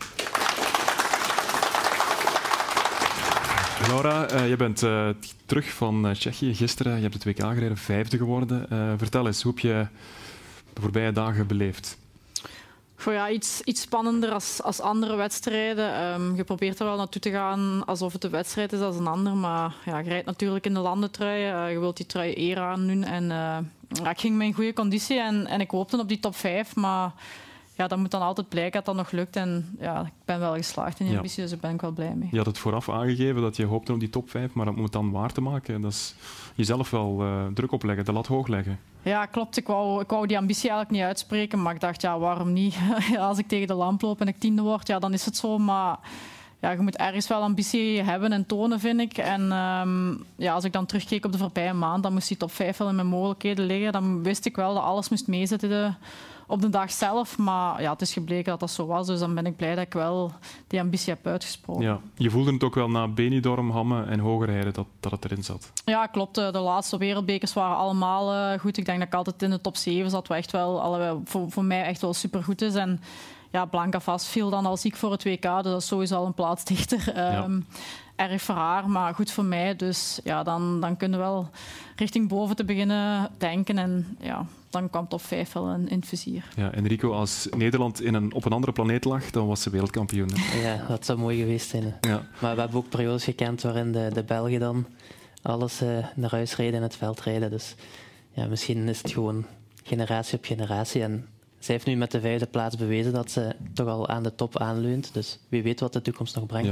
Laura, uh, je bent uh, terug van uh, Tsjechië gisteren. Je hebt het W K gereden, vijfde geworden. Uh, vertel eens, hoe heb je de voorbije dagen beleefd? Goh, ja, iets, iets spannender als, als andere wedstrijden. Um, je probeert er wel naartoe te gaan alsof het een wedstrijd is als een ander. Maar ja, je rijdt natuurlijk in de landentrui. Uh, je wilt die trui eer aandoen. En, uh, ja, ik ging met een goede conditie en, en ik hoopte op die top vijf. Maar ja, dat moet dan altijd blijken dat dat nog lukt. En ja, ik ben wel geslaagd in die ambitie, ja. Dus daar ben ik wel blij mee. Je had het vooraf aangegeven dat je hoopte op die top vijf, maar dat moet dan waar te maken. Dat is jezelf wel uh, druk opleggen, de lat hoog leggen. Ja, klopt. Ik wou, ik wou die ambitie eigenlijk niet uitspreken, maar ik dacht, ja, waarom niet? Als ik tegen de lamp loop en ik tiende word, ja, dan is het zo. Maar ja, je moet ergens wel ambitie hebben en tonen, vind ik. En um, ja, als ik dan terugkeek op de voorbije maand, dan moest die top vijf wel in mijn mogelijkheden liggen. Dan wist ik wel dat alles moest meezitten de, op de dag zelf. Maar ja, het is gebleken dat dat zo was. Dus dan ben ik blij dat ik wel die ambitie heb uitgesproken. Ja, je voelde het ook wel na Benidorm, Hamme en Hogerheide dat, dat het erin zat. Ja, klopt. De laatste wereldbekers waren allemaal uh, goed. Ik denk dat ik altijd in de top zeven zat, wat echt wel, allee, voor, voor mij echt wel supergoed is. En ja, Blancafas viel dan al ziek voor het W K, dus dat is sowieso al een plaats dichter. Um, ja. Erg voor haar, maar goed voor mij. Dus ja, dan, dan kunnen we wel richting boven te beginnen denken. En ja, dan kwam top vijf wel in, in het vizier. Ja, Enrico, als Nederland in een, op een andere planeet lag, dan was ze wereldkampioen. Ja, dat zou mooi geweest zijn. Ja. Maar we hebben ook periodes gekend waarin de, de Belgen dan alles uh, naar huis rijden en het veld rijden. Dus ja, misschien is het gewoon generatie op generatie. En zij heeft nu met de vijfde plaats bewezen dat ze toch al aan de top aanleunt. Dus wie weet wat de toekomst nog brengt. Ja. Hè?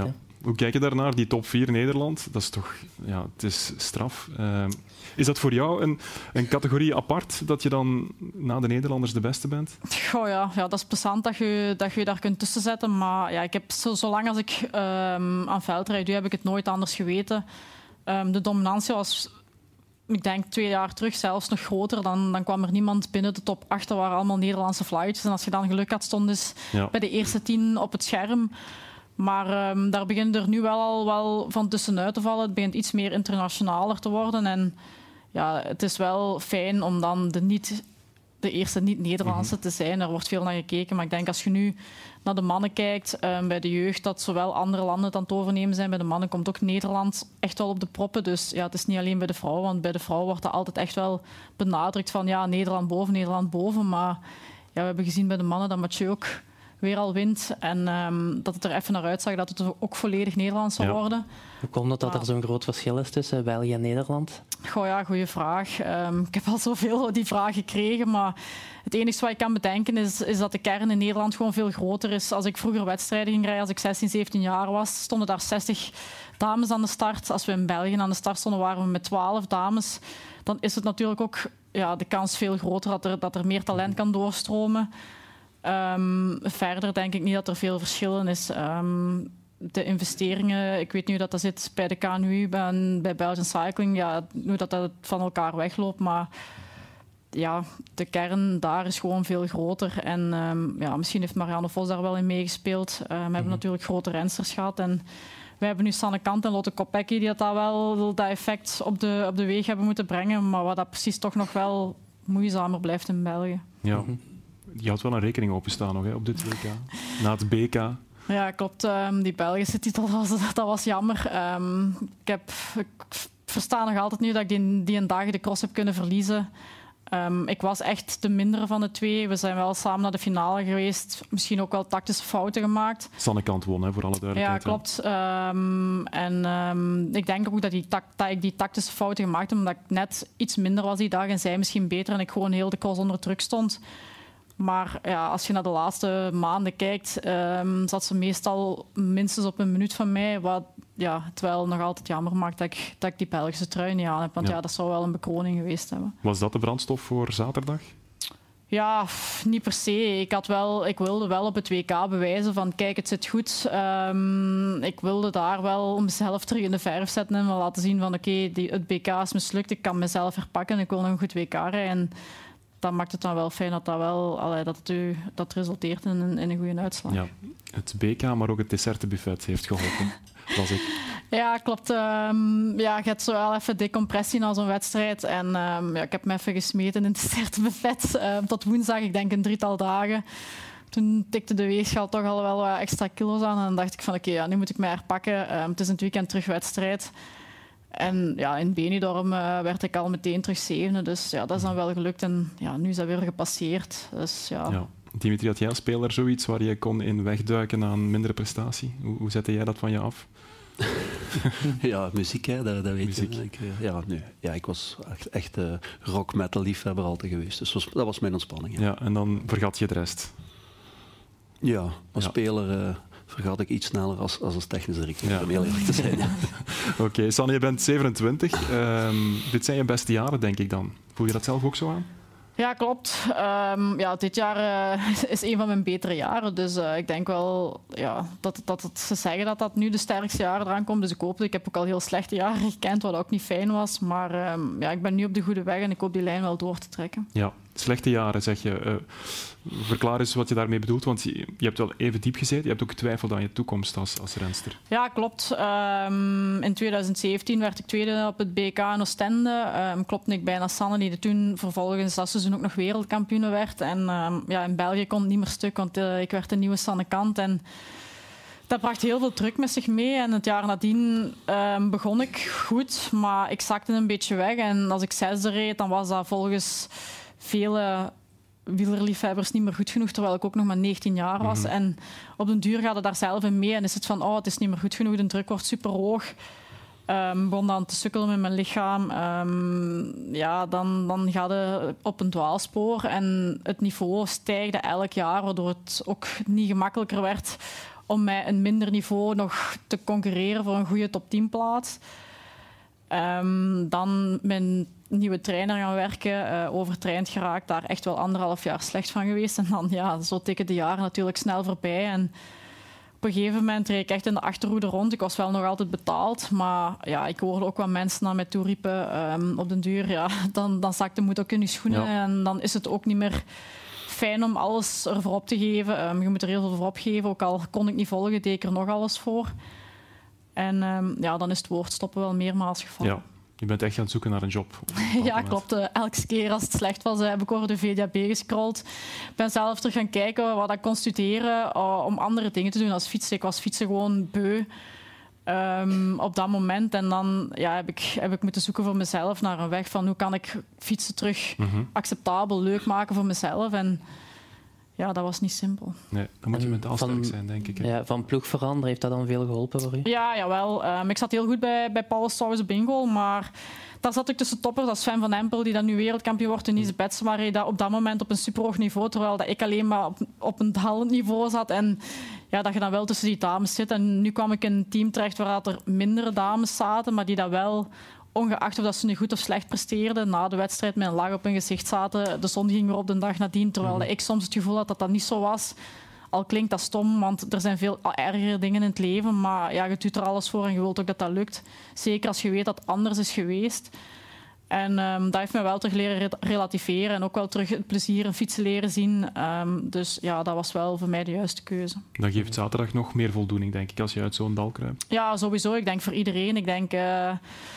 Hoe kijk je daarnaar? Die top vier Nederland, dat is toch, ja, het is straf. Uh, is dat voor jou een, een categorie apart, dat je dan na de Nederlanders de beste bent? Goh, ja, ja, dat is plezant dat je, dat je daar kunt tussen zetten. Maar ja, ik heb, zo, zolang als ik um, aan veldrijd doe, heb ik het nooit anders geweten. Um, de dominantie was, ik denk twee jaar terug, zelfs nog groter. Dan, dan kwam er niemand binnen de top acht. Dat waren allemaal Nederlandse fluitjes. En als je dan geluk had, stond dus ja. bij de eerste tien op het scherm. Maar um, daar begint er nu wel al wel van tussenuit te vallen. Het begint iets meer internationaler te worden. En ja, het is wel fijn om dan de, niet, de eerste niet-Nederlandse mm-hmm. te zijn. Er wordt veel naar gekeken. Maar ik denk als je nu naar de mannen kijkt, um, bij de jeugd, dat zowel andere landen het aan het overnemen zijn. Bij de mannen komt ook Nederland echt wel op de proppen. Dus ja, het is niet alleen bij de vrouwen. Want bij de vrouwen wordt dat altijd echt wel benadrukt van ja, Nederland boven, Nederland boven. Maar ja, we hebben gezien bij de mannen dat Mathieu ook weer al wint. En um, dat het er even naar uitzag dat het ook volledig Nederlands zou ja. worden. Hoe komt het dat er zo'n groot verschil is tussen België en Nederland? Goh ja, goede vraag. Um, ik heb al zoveel die vraag gekregen, maar het enige wat ik kan bedenken is, is dat de kern in Nederland gewoon veel groter is. Als ik vroeger wedstrijden ging rijden, als ik zestien, zeventien jaar was, stonden daar zestig dames aan de start. Als we in België aan de start stonden, waren we met twaalf dames. Dan is het natuurlijk ook ja, de kans veel groter dat er, dat er meer talent kan doorstromen. Um, verder denk ik niet dat er veel verschillen is. Um, de investeringen, ik weet nu dat dat zit bij de K N U, bij, bij Belgian Cycling, ja, nu dat dat van elkaar wegloopt, maar ja, de kern daar is gewoon veel groter. En um, ja, misschien heeft Marianne Vos daar wel in meegespeeld. Uh, we hebben mm-hmm. natuurlijk grote rensters gehad en wij hebben nu Sanne Kant en Lotte Kopecky die dat, dat wel dat effect op de, op de weeg hebben moeten brengen, maar wat dat precies toch nog wel moeizamer blijft in België. Ja. Mm-hmm. Je had wel een rekening openstaan nog hè, op dit W K. Na het B K. Ja, klopt. Um, die Belgische titel, dat was, dat was jammer. Um, ik, heb, ik versta nog altijd nu dat ik die, die een dag de cross heb kunnen verliezen. Um, ik was echt de mindere van de twee. We zijn wel samen naar de finale geweest. Misschien ook wel tactische fouten gemaakt. Sanne Kant won, hè, voor alle duidelijkheid. Ja, klopt. Um, en um, ik denk ook dat, die tak, dat ik die tactische fouten gemaakt heb, omdat ik net iets minder was die dag en zij misschien beter en ik gewoon heel de cross onder druk stond. Maar ja, als je naar de laatste maanden kijkt, um, zat ze meestal minstens op een minuut van mij. Wat ja, het wel nog altijd jammer maakt dat ik, dat ik die Belgische trui niet aan heb. Want ja. ja, dat zou wel een bekroning geweest hebben. Was dat de brandstof voor zaterdag? Ja, pff, niet per se. Ik, had wel, ik wilde wel op het W K bewijzen van kijk, het zit goed. Um, ik wilde daar wel mezelf terug in de verf zetten en wel laten zien van oké, okay, het B K is mislukt. Ik kan mezelf herpakken en ik wil nog een goed W K rijden. Dat maakt het dan wel fijn dat dat, wel, allee, dat, het u, dat resulteert in een, in een goede uitslag. Ja, het B K, maar ook het dessertenbuffet heeft geholpen, was ik. Ja, klopt. Um, ja, je hebt zo wel even decompressie na zo'n wedstrijd. En um, ja, ik heb me even gesmeten in het dessertenbuffet. Um, tot woensdag, ik denk een drietal dagen. Toen tikte de weegschaal toch al wel wat extra kilo's aan. En dan dacht ik van oké, okay, ja, nu moet ik me herpakken. Um, het is een weekend terug wedstrijd. En ja, in Benidorm uh, werd ik al meteen terug zevende, dus ja, dat is dan wel gelukt. En ja, nu is dat weer gepasseerd. Dus, ja. Ja. Dimitri, had jij als speler zoiets waar je kon in wegduiken na een mindere prestatie? Hoe, hoe zette jij dat van je af? Ja, muziek, hè, dat, dat weet muziek. je. Ik, ja, nee. ja, ik was echt, echt uh, rock-metal liefhebber altijd geweest, dus was, dat was mijn ontspanning. Ja. Ja, en dan vergat je de rest? Ja, als ja. speler... Uh, vergat ik iets sneller als, als, als technisch directeur, ja. om heel eerlijk te zijn. Ja. Oké, okay, Sanne, je bent zevenentwintig. Um, dit zijn je beste jaren, denk ik dan. Voel je dat zelf ook zo aan? Ja, klopt. Um, ja, dit jaar uh, is een van mijn betere jaren. Dus uh, ik denk wel ja, dat, dat, dat ze zeggen dat dat nu de sterkste jaren eraan komt. Dus ik hoop dat ik heb ook al heel slechte jaren gekend, wat ook niet fijn was. Maar um, ja, ik ben nu op de goede weg en ik hoop die lijn wel door te trekken. Ja, slechte jaren zeg je. Uh, verklaar eens wat je daarmee bedoelt, want je, je hebt wel even diep gezeten. Je hebt ook getwijfeld aan je toekomst als, als renster. Ja, klopt. Um, in twintig zeventien werd ik tweede op het B K in Oostende. Um, klopte ik bijna Sanne, die toen vervolgens dat seizoen ook nog wereldkampioen werd. En um, ja, in België kon het niet meer stuk, want uh, ik werd de nieuwe Sanne Kant. En dat bracht heel veel druk met zich mee. En het jaar nadien um, begon ik goed, maar ik zakte een beetje weg. En als ik zesde reed, dan was dat volgens vele wielerliefhebbers niet meer goed genoeg, terwijl ik ook nog maar negentien jaar was. Mm-hmm. En op den duur gaat het daar zelf in mee en is het van, oh, het is niet meer goed genoeg, de druk wordt super hoog. Um, begon dan te sukkelen met mijn lichaam. Um, ja, dan, dan gaat het op een dwaalspoor en het niveau stijgde elk jaar, waardoor het ook niet gemakkelijker werd om met een minder niveau nog te concurreren voor een goede top tien plaats. Um, dan met een nieuwe trainer gaan werken, uh, overtraind geraakt, daar echt wel anderhalf jaar slecht van geweest. En dan, ja, zo tikken de jaren natuurlijk snel voorbij. En op een gegeven moment reed ik echt in de achterhoede rond. Ik was wel nog altijd betaald, maar ja, ik hoorde ook wat mensen naar mij toe riepen. Um, op den duur, ja, dan, dan zakt de moed ook in je schoenen. Ja. En dan is het ook niet meer fijn om alles ervoor op te geven. Um, je moet er heel veel voor opgeven, ook al kon ik niet volgen, deed ik er nog alles voor. En um, ja, dan is het woord stoppen wel meermaals gevallen. Ja, je bent echt aan het zoeken naar een job. Ja, klopt. Uh, elke keer als het slecht was, uh, heb ik over de V D A B gescrolld. Ik ben zelf terug gaan kijken wat ik kon studeren uh, om andere dingen te doen als fietsen. Ik was fietsen gewoon beu um, op dat moment. En dan ja, heb, ik, heb ik moeten zoeken voor mezelf naar een weg van hoe kan ik fietsen terug mm-hmm. acceptabel, leuk maken voor mezelf. En ja, dat was niet simpel. Nee, dan moet je mentaal sterk zijn, denk ik. Hè? Ja, van ploeg veranderen, heeft dat dan veel geholpen voor u? Ja, jawel. Um, ik zat heel goed bij, bij Paul Stouwens op Bingo, maar daar zat ik tussen toppers als Sven van Empel, die dan nu wereldkampioen wordt, en Nise Betsema reed dat op dat moment op een superhoog niveau, terwijl dat ik alleen maar op, op een dalend niveau zat. En ja, dat je dan wel tussen die dames zit. En nu kwam ik in een team terecht waar er mindere dames zaten, maar die dat wel, ongeacht of dat ze nu goed of slecht presteerden, na de wedstrijd met een lach op hun gezicht zaten. De zon ging weer op de dag nadien, terwijl mm-hmm. ik soms het gevoel had dat dat niet zo was. Al klinkt dat stom, want er zijn veel ergere dingen in het leven, maar ja, je doet er alles voor en je wilt ook dat dat lukt. Zeker als je weet dat het anders is geweest. En um, dat heeft mij wel terug leren relativeren en ook wel terug het plezier in fietsen leren zien. Um, dus ja, dat was wel voor mij de juiste keuze. Dat geeft zaterdag nog meer voldoening, denk ik, als je uit zo'n dal kruipt. Ja, sowieso. Ik denk voor iedereen. Ik denk... Uh,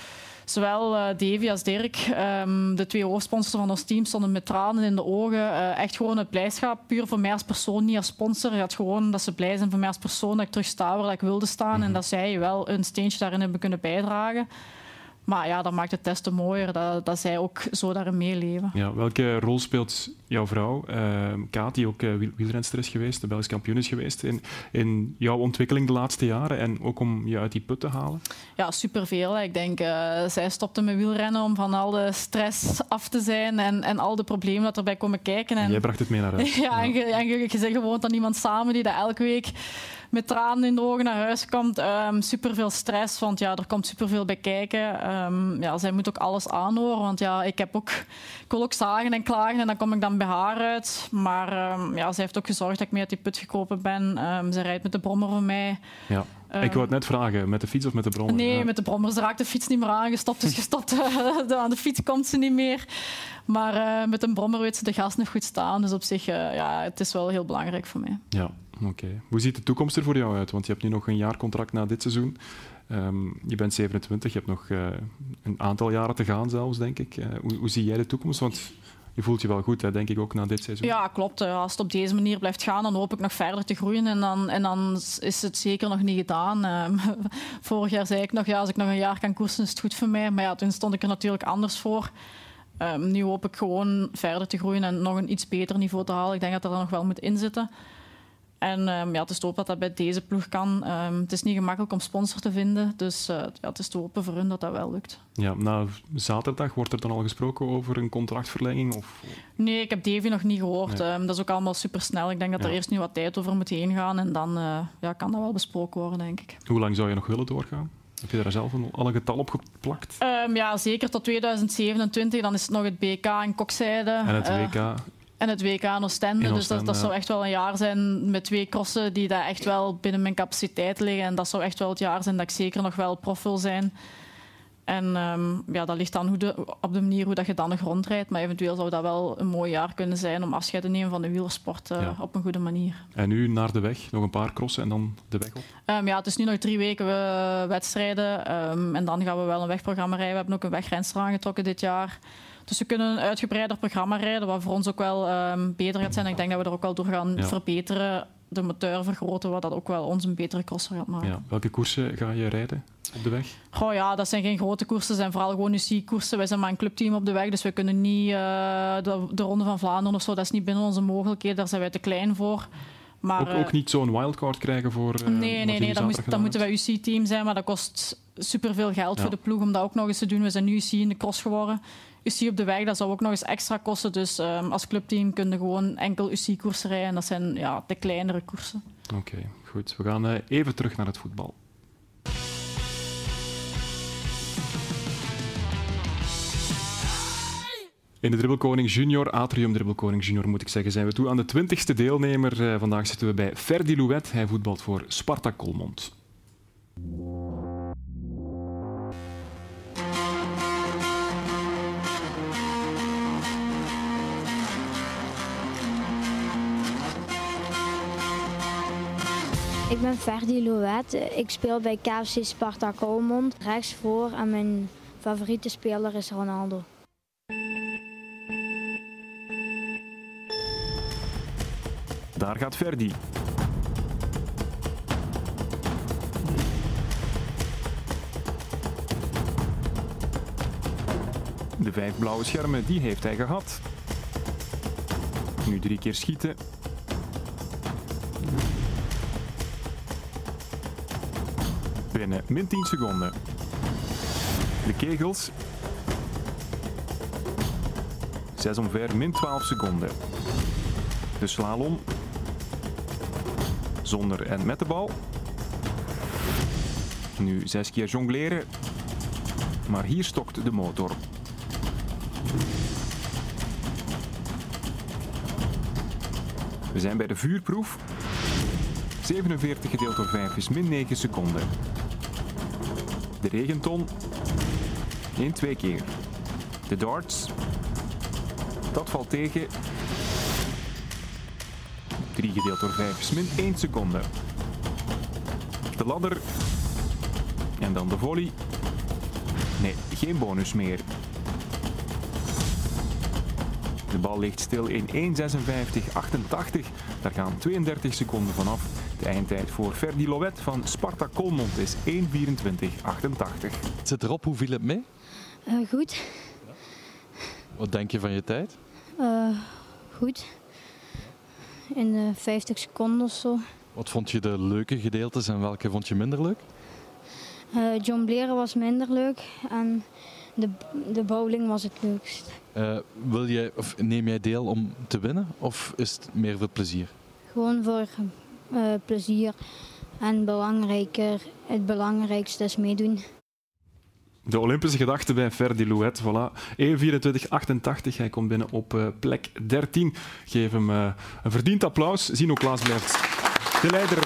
Zowel uh, Davy als Dirk, um, de twee hoofdsponsors van ons team, stonden met tranen in de ogen. Uh, echt gewoon het blijdschap, puur voor mij als persoon, niet als sponsor. Het gewoon dat ze blij zijn voor mij als persoon, dat ik terug sta waar ik wilde staan. Mm-hmm. En dat zij wel een steentje daarin hebben kunnen bijdragen. Maar ja, dat maakt het des te mooier, dat, dat zij ook zo daarin meeleven. Ja, welke rol speelt jouw vrouw, uh, Kaat, die ook uh, wielrenster is geweest, de Belgisch kampioen is geweest, in, in jouw ontwikkeling de laatste jaren en ook om je uit die put te halen? Ja, superveel. Ik denk, uh, zij stopte met wielrennen om van al de stress af te zijn en, en al de problemen dat erbij komen kijken. En, en jij bracht het mee naar huis. Ja, ja. en je, en je, je zit gewoon aan iemand samen die dat elke week met tranen in de ogen naar huis komt. Um, superveel stress, want ja, er komt superveel bij kijken. Um, ja, zij moet ook alles aanhoren, want ja, ik, heb ook, ik wil ook zagen en klagen en dan kom ik dan bij haar uit. Maar um, ja, zij heeft ook gezorgd dat ik mee uit die put gekropen ben. Um, zij rijdt met de brommer voor mij. Ja. Um, ik wou het net vragen, met de fiets of met de brommer? Nee, ja. met de brommer. Ze raakt de fiets niet meer aangestopt, dus gestopt. Aan de fiets komt ze niet meer. Maar uh, met een brommer weet ze de gas nog goed staan. Dus op zich, uh, ja, het is wel heel belangrijk voor mij. Ja, oké. Okay. Hoe ziet de toekomst er voor jou uit? Want je hebt nu nog een jaar contract na dit seizoen. Um, je bent zevenentwintig, je hebt nog uh, een aantal jaren te gaan zelfs, denk ik. Uh, hoe, hoe zie jij de toekomst? Want je voelt je wel goed, hè, denk ik, ook na dit seizoen. Ja, klopt. Als het op deze manier blijft gaan, dan hoop ik nog verder te groeien. En dan, en dan is het zeker nog niet gedaan. Um, vorig jaar zei ik nog, ja, als ik nog een jaar kan koersen, is het goed voor mij. Maar ja, toen stond ik er natuurlijk anders voor. Um, nu hoop ik gewoon verder te groeien en nog een iets beter niveau te halen. Ik denk dat er nog wel moet inzitten. En um, ja, het is te hopen dat dat bij deze ploeg kan. Um, het is niet gemakkelijk om sponsor te vinden, dus uh, ja, het is te hopen voor hun dat dat wel lukt. Ja, na zaterdag wordt er dan al gesproken over een contractverlenging? Of? Nee, ik heb Davy nog niet gehoord. Nee. Um, dat is ook allemaal supersnel. Ik denk dat er ja. eerst nu wat tijd over moet heen gaan en dan uh, ja, kan dat wel besproken worden, denk ik. Hoe lang zou je nog willen doorgaan? Heb je daar zelf al een getal op geplakt? Um, ja, zeker tot tweeduizend zevenentwintig. Dan is het nog het B K in Kokzijde. En het W K? Uh, En het W K in Oostende. In Oostende, dus dat, dat ja. zou echt wel een jaar zijn met twee crossen die daar echt wel binnen mijn capaciteit liggen. En dat zou echt wel het jaar zijn dat ik zeker nog wel prof wil zijn. En um, ja, dat ligt dan hoe de, op de manier hoe dat je dan nog rondrijdt. Maar eventueel zou dat wel een mooi jaar kunnen zijn om afscheid te nemen van de wielersport uh, ja. op een goede manier. En nu naar de weg, nog een paar crossen en dan de weg op? Um, ja, het is nu nog drie weken uh, wedstrijden. Um, en dan gaan we wel een wegprogramma rijden. We hebben ook een wegrenster aangetrokken dit jaar. Dus we kunnen een uitgebreider programma rijden, wat voor ons ook wel um, beter gaat zijn. Ik denk dat we er ook wel door gaan ja. verbeteren, de motor vergroten, wat dat ook wel ons een betere crosser gaat maken. Ja. Welke koersen ga je rijden op de weg? Goh, ja, dat zijn geen grote koersen, dat zijn vooral gewoon U C I-koersen. Wij zijn maar een clubteam op de weg, dus we kunnen niet uh, de, de Ronde van Vlaanderen of zo, dat is niet binnen onze mogelijkheden, daar zijn wij te klein voor. Maar, ook, ook niet zo'n wildcard krijgen voor... Uh, nee, nee, nee, dat, moest, dat moeten wij U C I-team zijn, maar dat kost superveel geld ja. voor de ploeg om dat ook nog eens te doen. We zijn nu U C I in de cross geworden. U C I op de weg, dat zou ook nog eens extra kosten. Dus um, als clubteam kun je gewoon enkel U C I-koersen rijden. En dat zijn ja, de kleinere koersen. Oké, okay, goed. We gaan uh, even terug naar het voetbal. In de Dribbelkoning Junior, Atrium Dribbelkoning Junior moet ik zeggen, zijn we toe aan de twintigste deelnemer. Uh, vandaag zitten we bij Ferdy Louet. Hij voetbalt voor Sparta Kolmond. Ik ben Ferdy Louet. Ik speel bij K F C Sparta Kolmond. Rechtsvoor en mijn favoriete speler is Ronaldo. Daar gaat Ferdy. De vijf blauwe schermen, die heeft hij gehad. Nu drie keer schieten. Binnen min tien seconden. De kegels. zes omver, min twaalf seconden. De slalom. Zonder en met de bal. Nu zes keer jongleren. Maar hier stokt de motor. We zijn bij de vuurproef. zevenenveertig gedeeld door vijf is min negen seconden. De regenton. Eén, twee keer. De darts. Dat valt tegen. drie gedeeld door vijf is min één seconde. De ladder. En dan de volley. Nee, geen bonus meer. De bal ligt stil in één zesenvijftig achtentachtig. Daar gaan tweeëndertig seconden vanaf. De eindtijd voor Ferdy Louet van Sparta Kolmond is één vierentwintig achtentachtig. Het zit erop, hoe viel het mee? Uh, goed. Wat denk je van je tijd? Uh, goed. In de vijftig seconden of zo. Wat vond je de leuke gedeeltes en welke vond je minder leuk? Uh, jongleren was minder leuk en de, de bowling was het leukst. Uh, wil jij, of neem jij deel om te winnen of is het meer voor plezier? Gewoon voor uh, plezier en belangrijker, het belangrijkste is meedoen. De Olympische gedachte bij Ferdy Louet. Voilà. één vierentwintig achtentachtig. Hij komt binnen op uh, plek dertien. Geef hem uh, een verdiend applaus. Zino Klaas blijft de leider.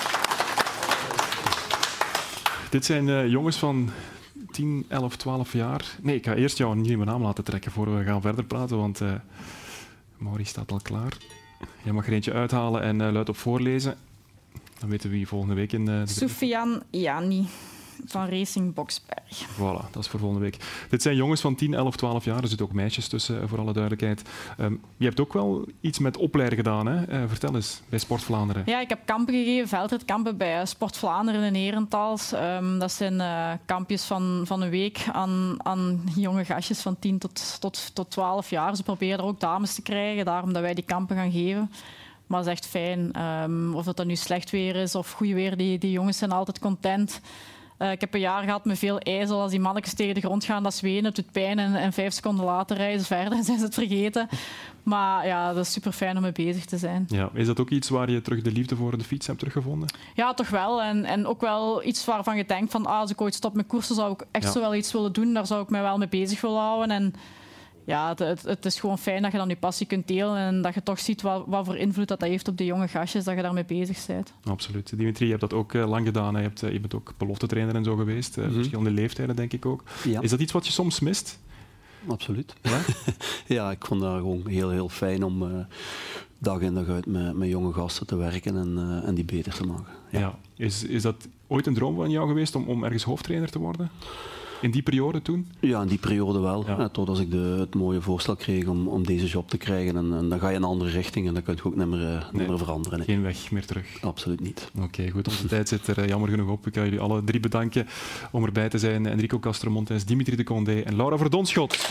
Dit zijn uh, jongens van tien, elf, twaalf jaar. Nee, ik ga eerst jou een nieuwe naam laten trekken voor we gaan verder praten, want uh, Maurice staat al klaar. Jij mag er eentje uithalen en uh, luid op voorlezen. Dan weten we wie volgende week in... Uh, de... Soufiane Jani van Racing Boksberg. Voilà, dat is voor volgende week. Dit zijn jongens van tien, elf, twaalf jaar. Er zitten ook meisjes tussen, voor alle duidelijkheid. Um, je hebt ook wel iets met opleiden gedaan, hè? Uh, vertel eens, bij Sport Vlaanderen. Ja, ik heb kampen gegeven, veldritkampen bij Sport Vlaanderen in Herentals. Um, dat zijn uh, kampjes van, van een week aan, aan jonge gastjes van tien tot, tot, tot twaalf jaar. Ze proberen er ook dames te krijgen, daarom dat wij die kampen gaan geven. Maar het is echt fijn. Um, of het dan nu slecht weer is of goed weer, die, die jongens zijn altijd content. Uh, ik heb een jaar gehad met veel ijzel. Als die mannetjes tegen de grond gaan, dat zwenen, het doet pijn. En, en vijf seconden later rijden ze verder en zijn ze het vergeten. Maar ja, dat is super fijn om mee bezig te zijn. Ja, is dat ook iets waar je terug de liefde voor de fiets hebt teruggevonden? Ja, toch wel. En, en ook wel iets waarvan je denkt van ah, als ik ooit stop met koersen, zou ik echt ja. zo wel iets willen doen. Daar zou ik mij wel mee bezig willen houden. En ja, het, het, het is gewoon fijn dat je dan je passie kunt delen en dat je toch ziet wat, wat voor invloed dat, dat heeft op de jonge gastjes, dat je daarmee bezig bent. Absoluut. Dimitri, je hebt dat ook uh, lang gedaan. Je, hebt, uh, je bent ook beloftetrainer en zo geweest. Uh, mm-hmm. Verschillende leeftijden, denk ik ook. Ja. Is dat iets wat je soms mist? Absoluut. Ja, ja ik vond dat gewoon heel, heel fijn om uh, dag in dag uit met, met jonge gasten te werken en, uh, en die beter te maken. Ja. Ja. Is, is dat ooit een droom van jou geweest om, om ergens hoofdtrainer te worden? In die periode toen? Ja, in die periode wel. Ja. Totdat ik de, het mooie voorstel kreeg om, om deze job te krijgen. En, en dan ga je in een andere richting en dan kun je ook niet meer, uh, niet nee, meer veranderen. Nee. Geen weg meer terug? Absoluut niet. Oké, okay, goed. Onze tijd zit er uh, jammer genoeg op. Ik ga jullie alle drie bedanken om erbij te zijn. Enrico Castromontes, Dimitri de Condé en Laura Verdonschot.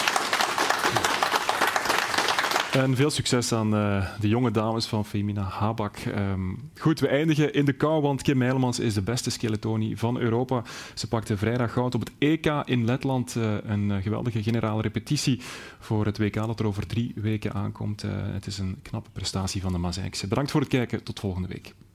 En veel succes aan uh, de jonge dames van Femina Habak. Um, goed, we eindigen in de kou, want Kim Meilemans is de beste skeletoni van Europa. Ze pakte vrijdag goud op het E K in Letland. Uh, een uh, geweldige generale repetitie voor het W K dat er over drie weken aankomt. Uh, het is een knappe prestatie van de Mazijkse. Bedankt voor het kijken. Tot volgende week.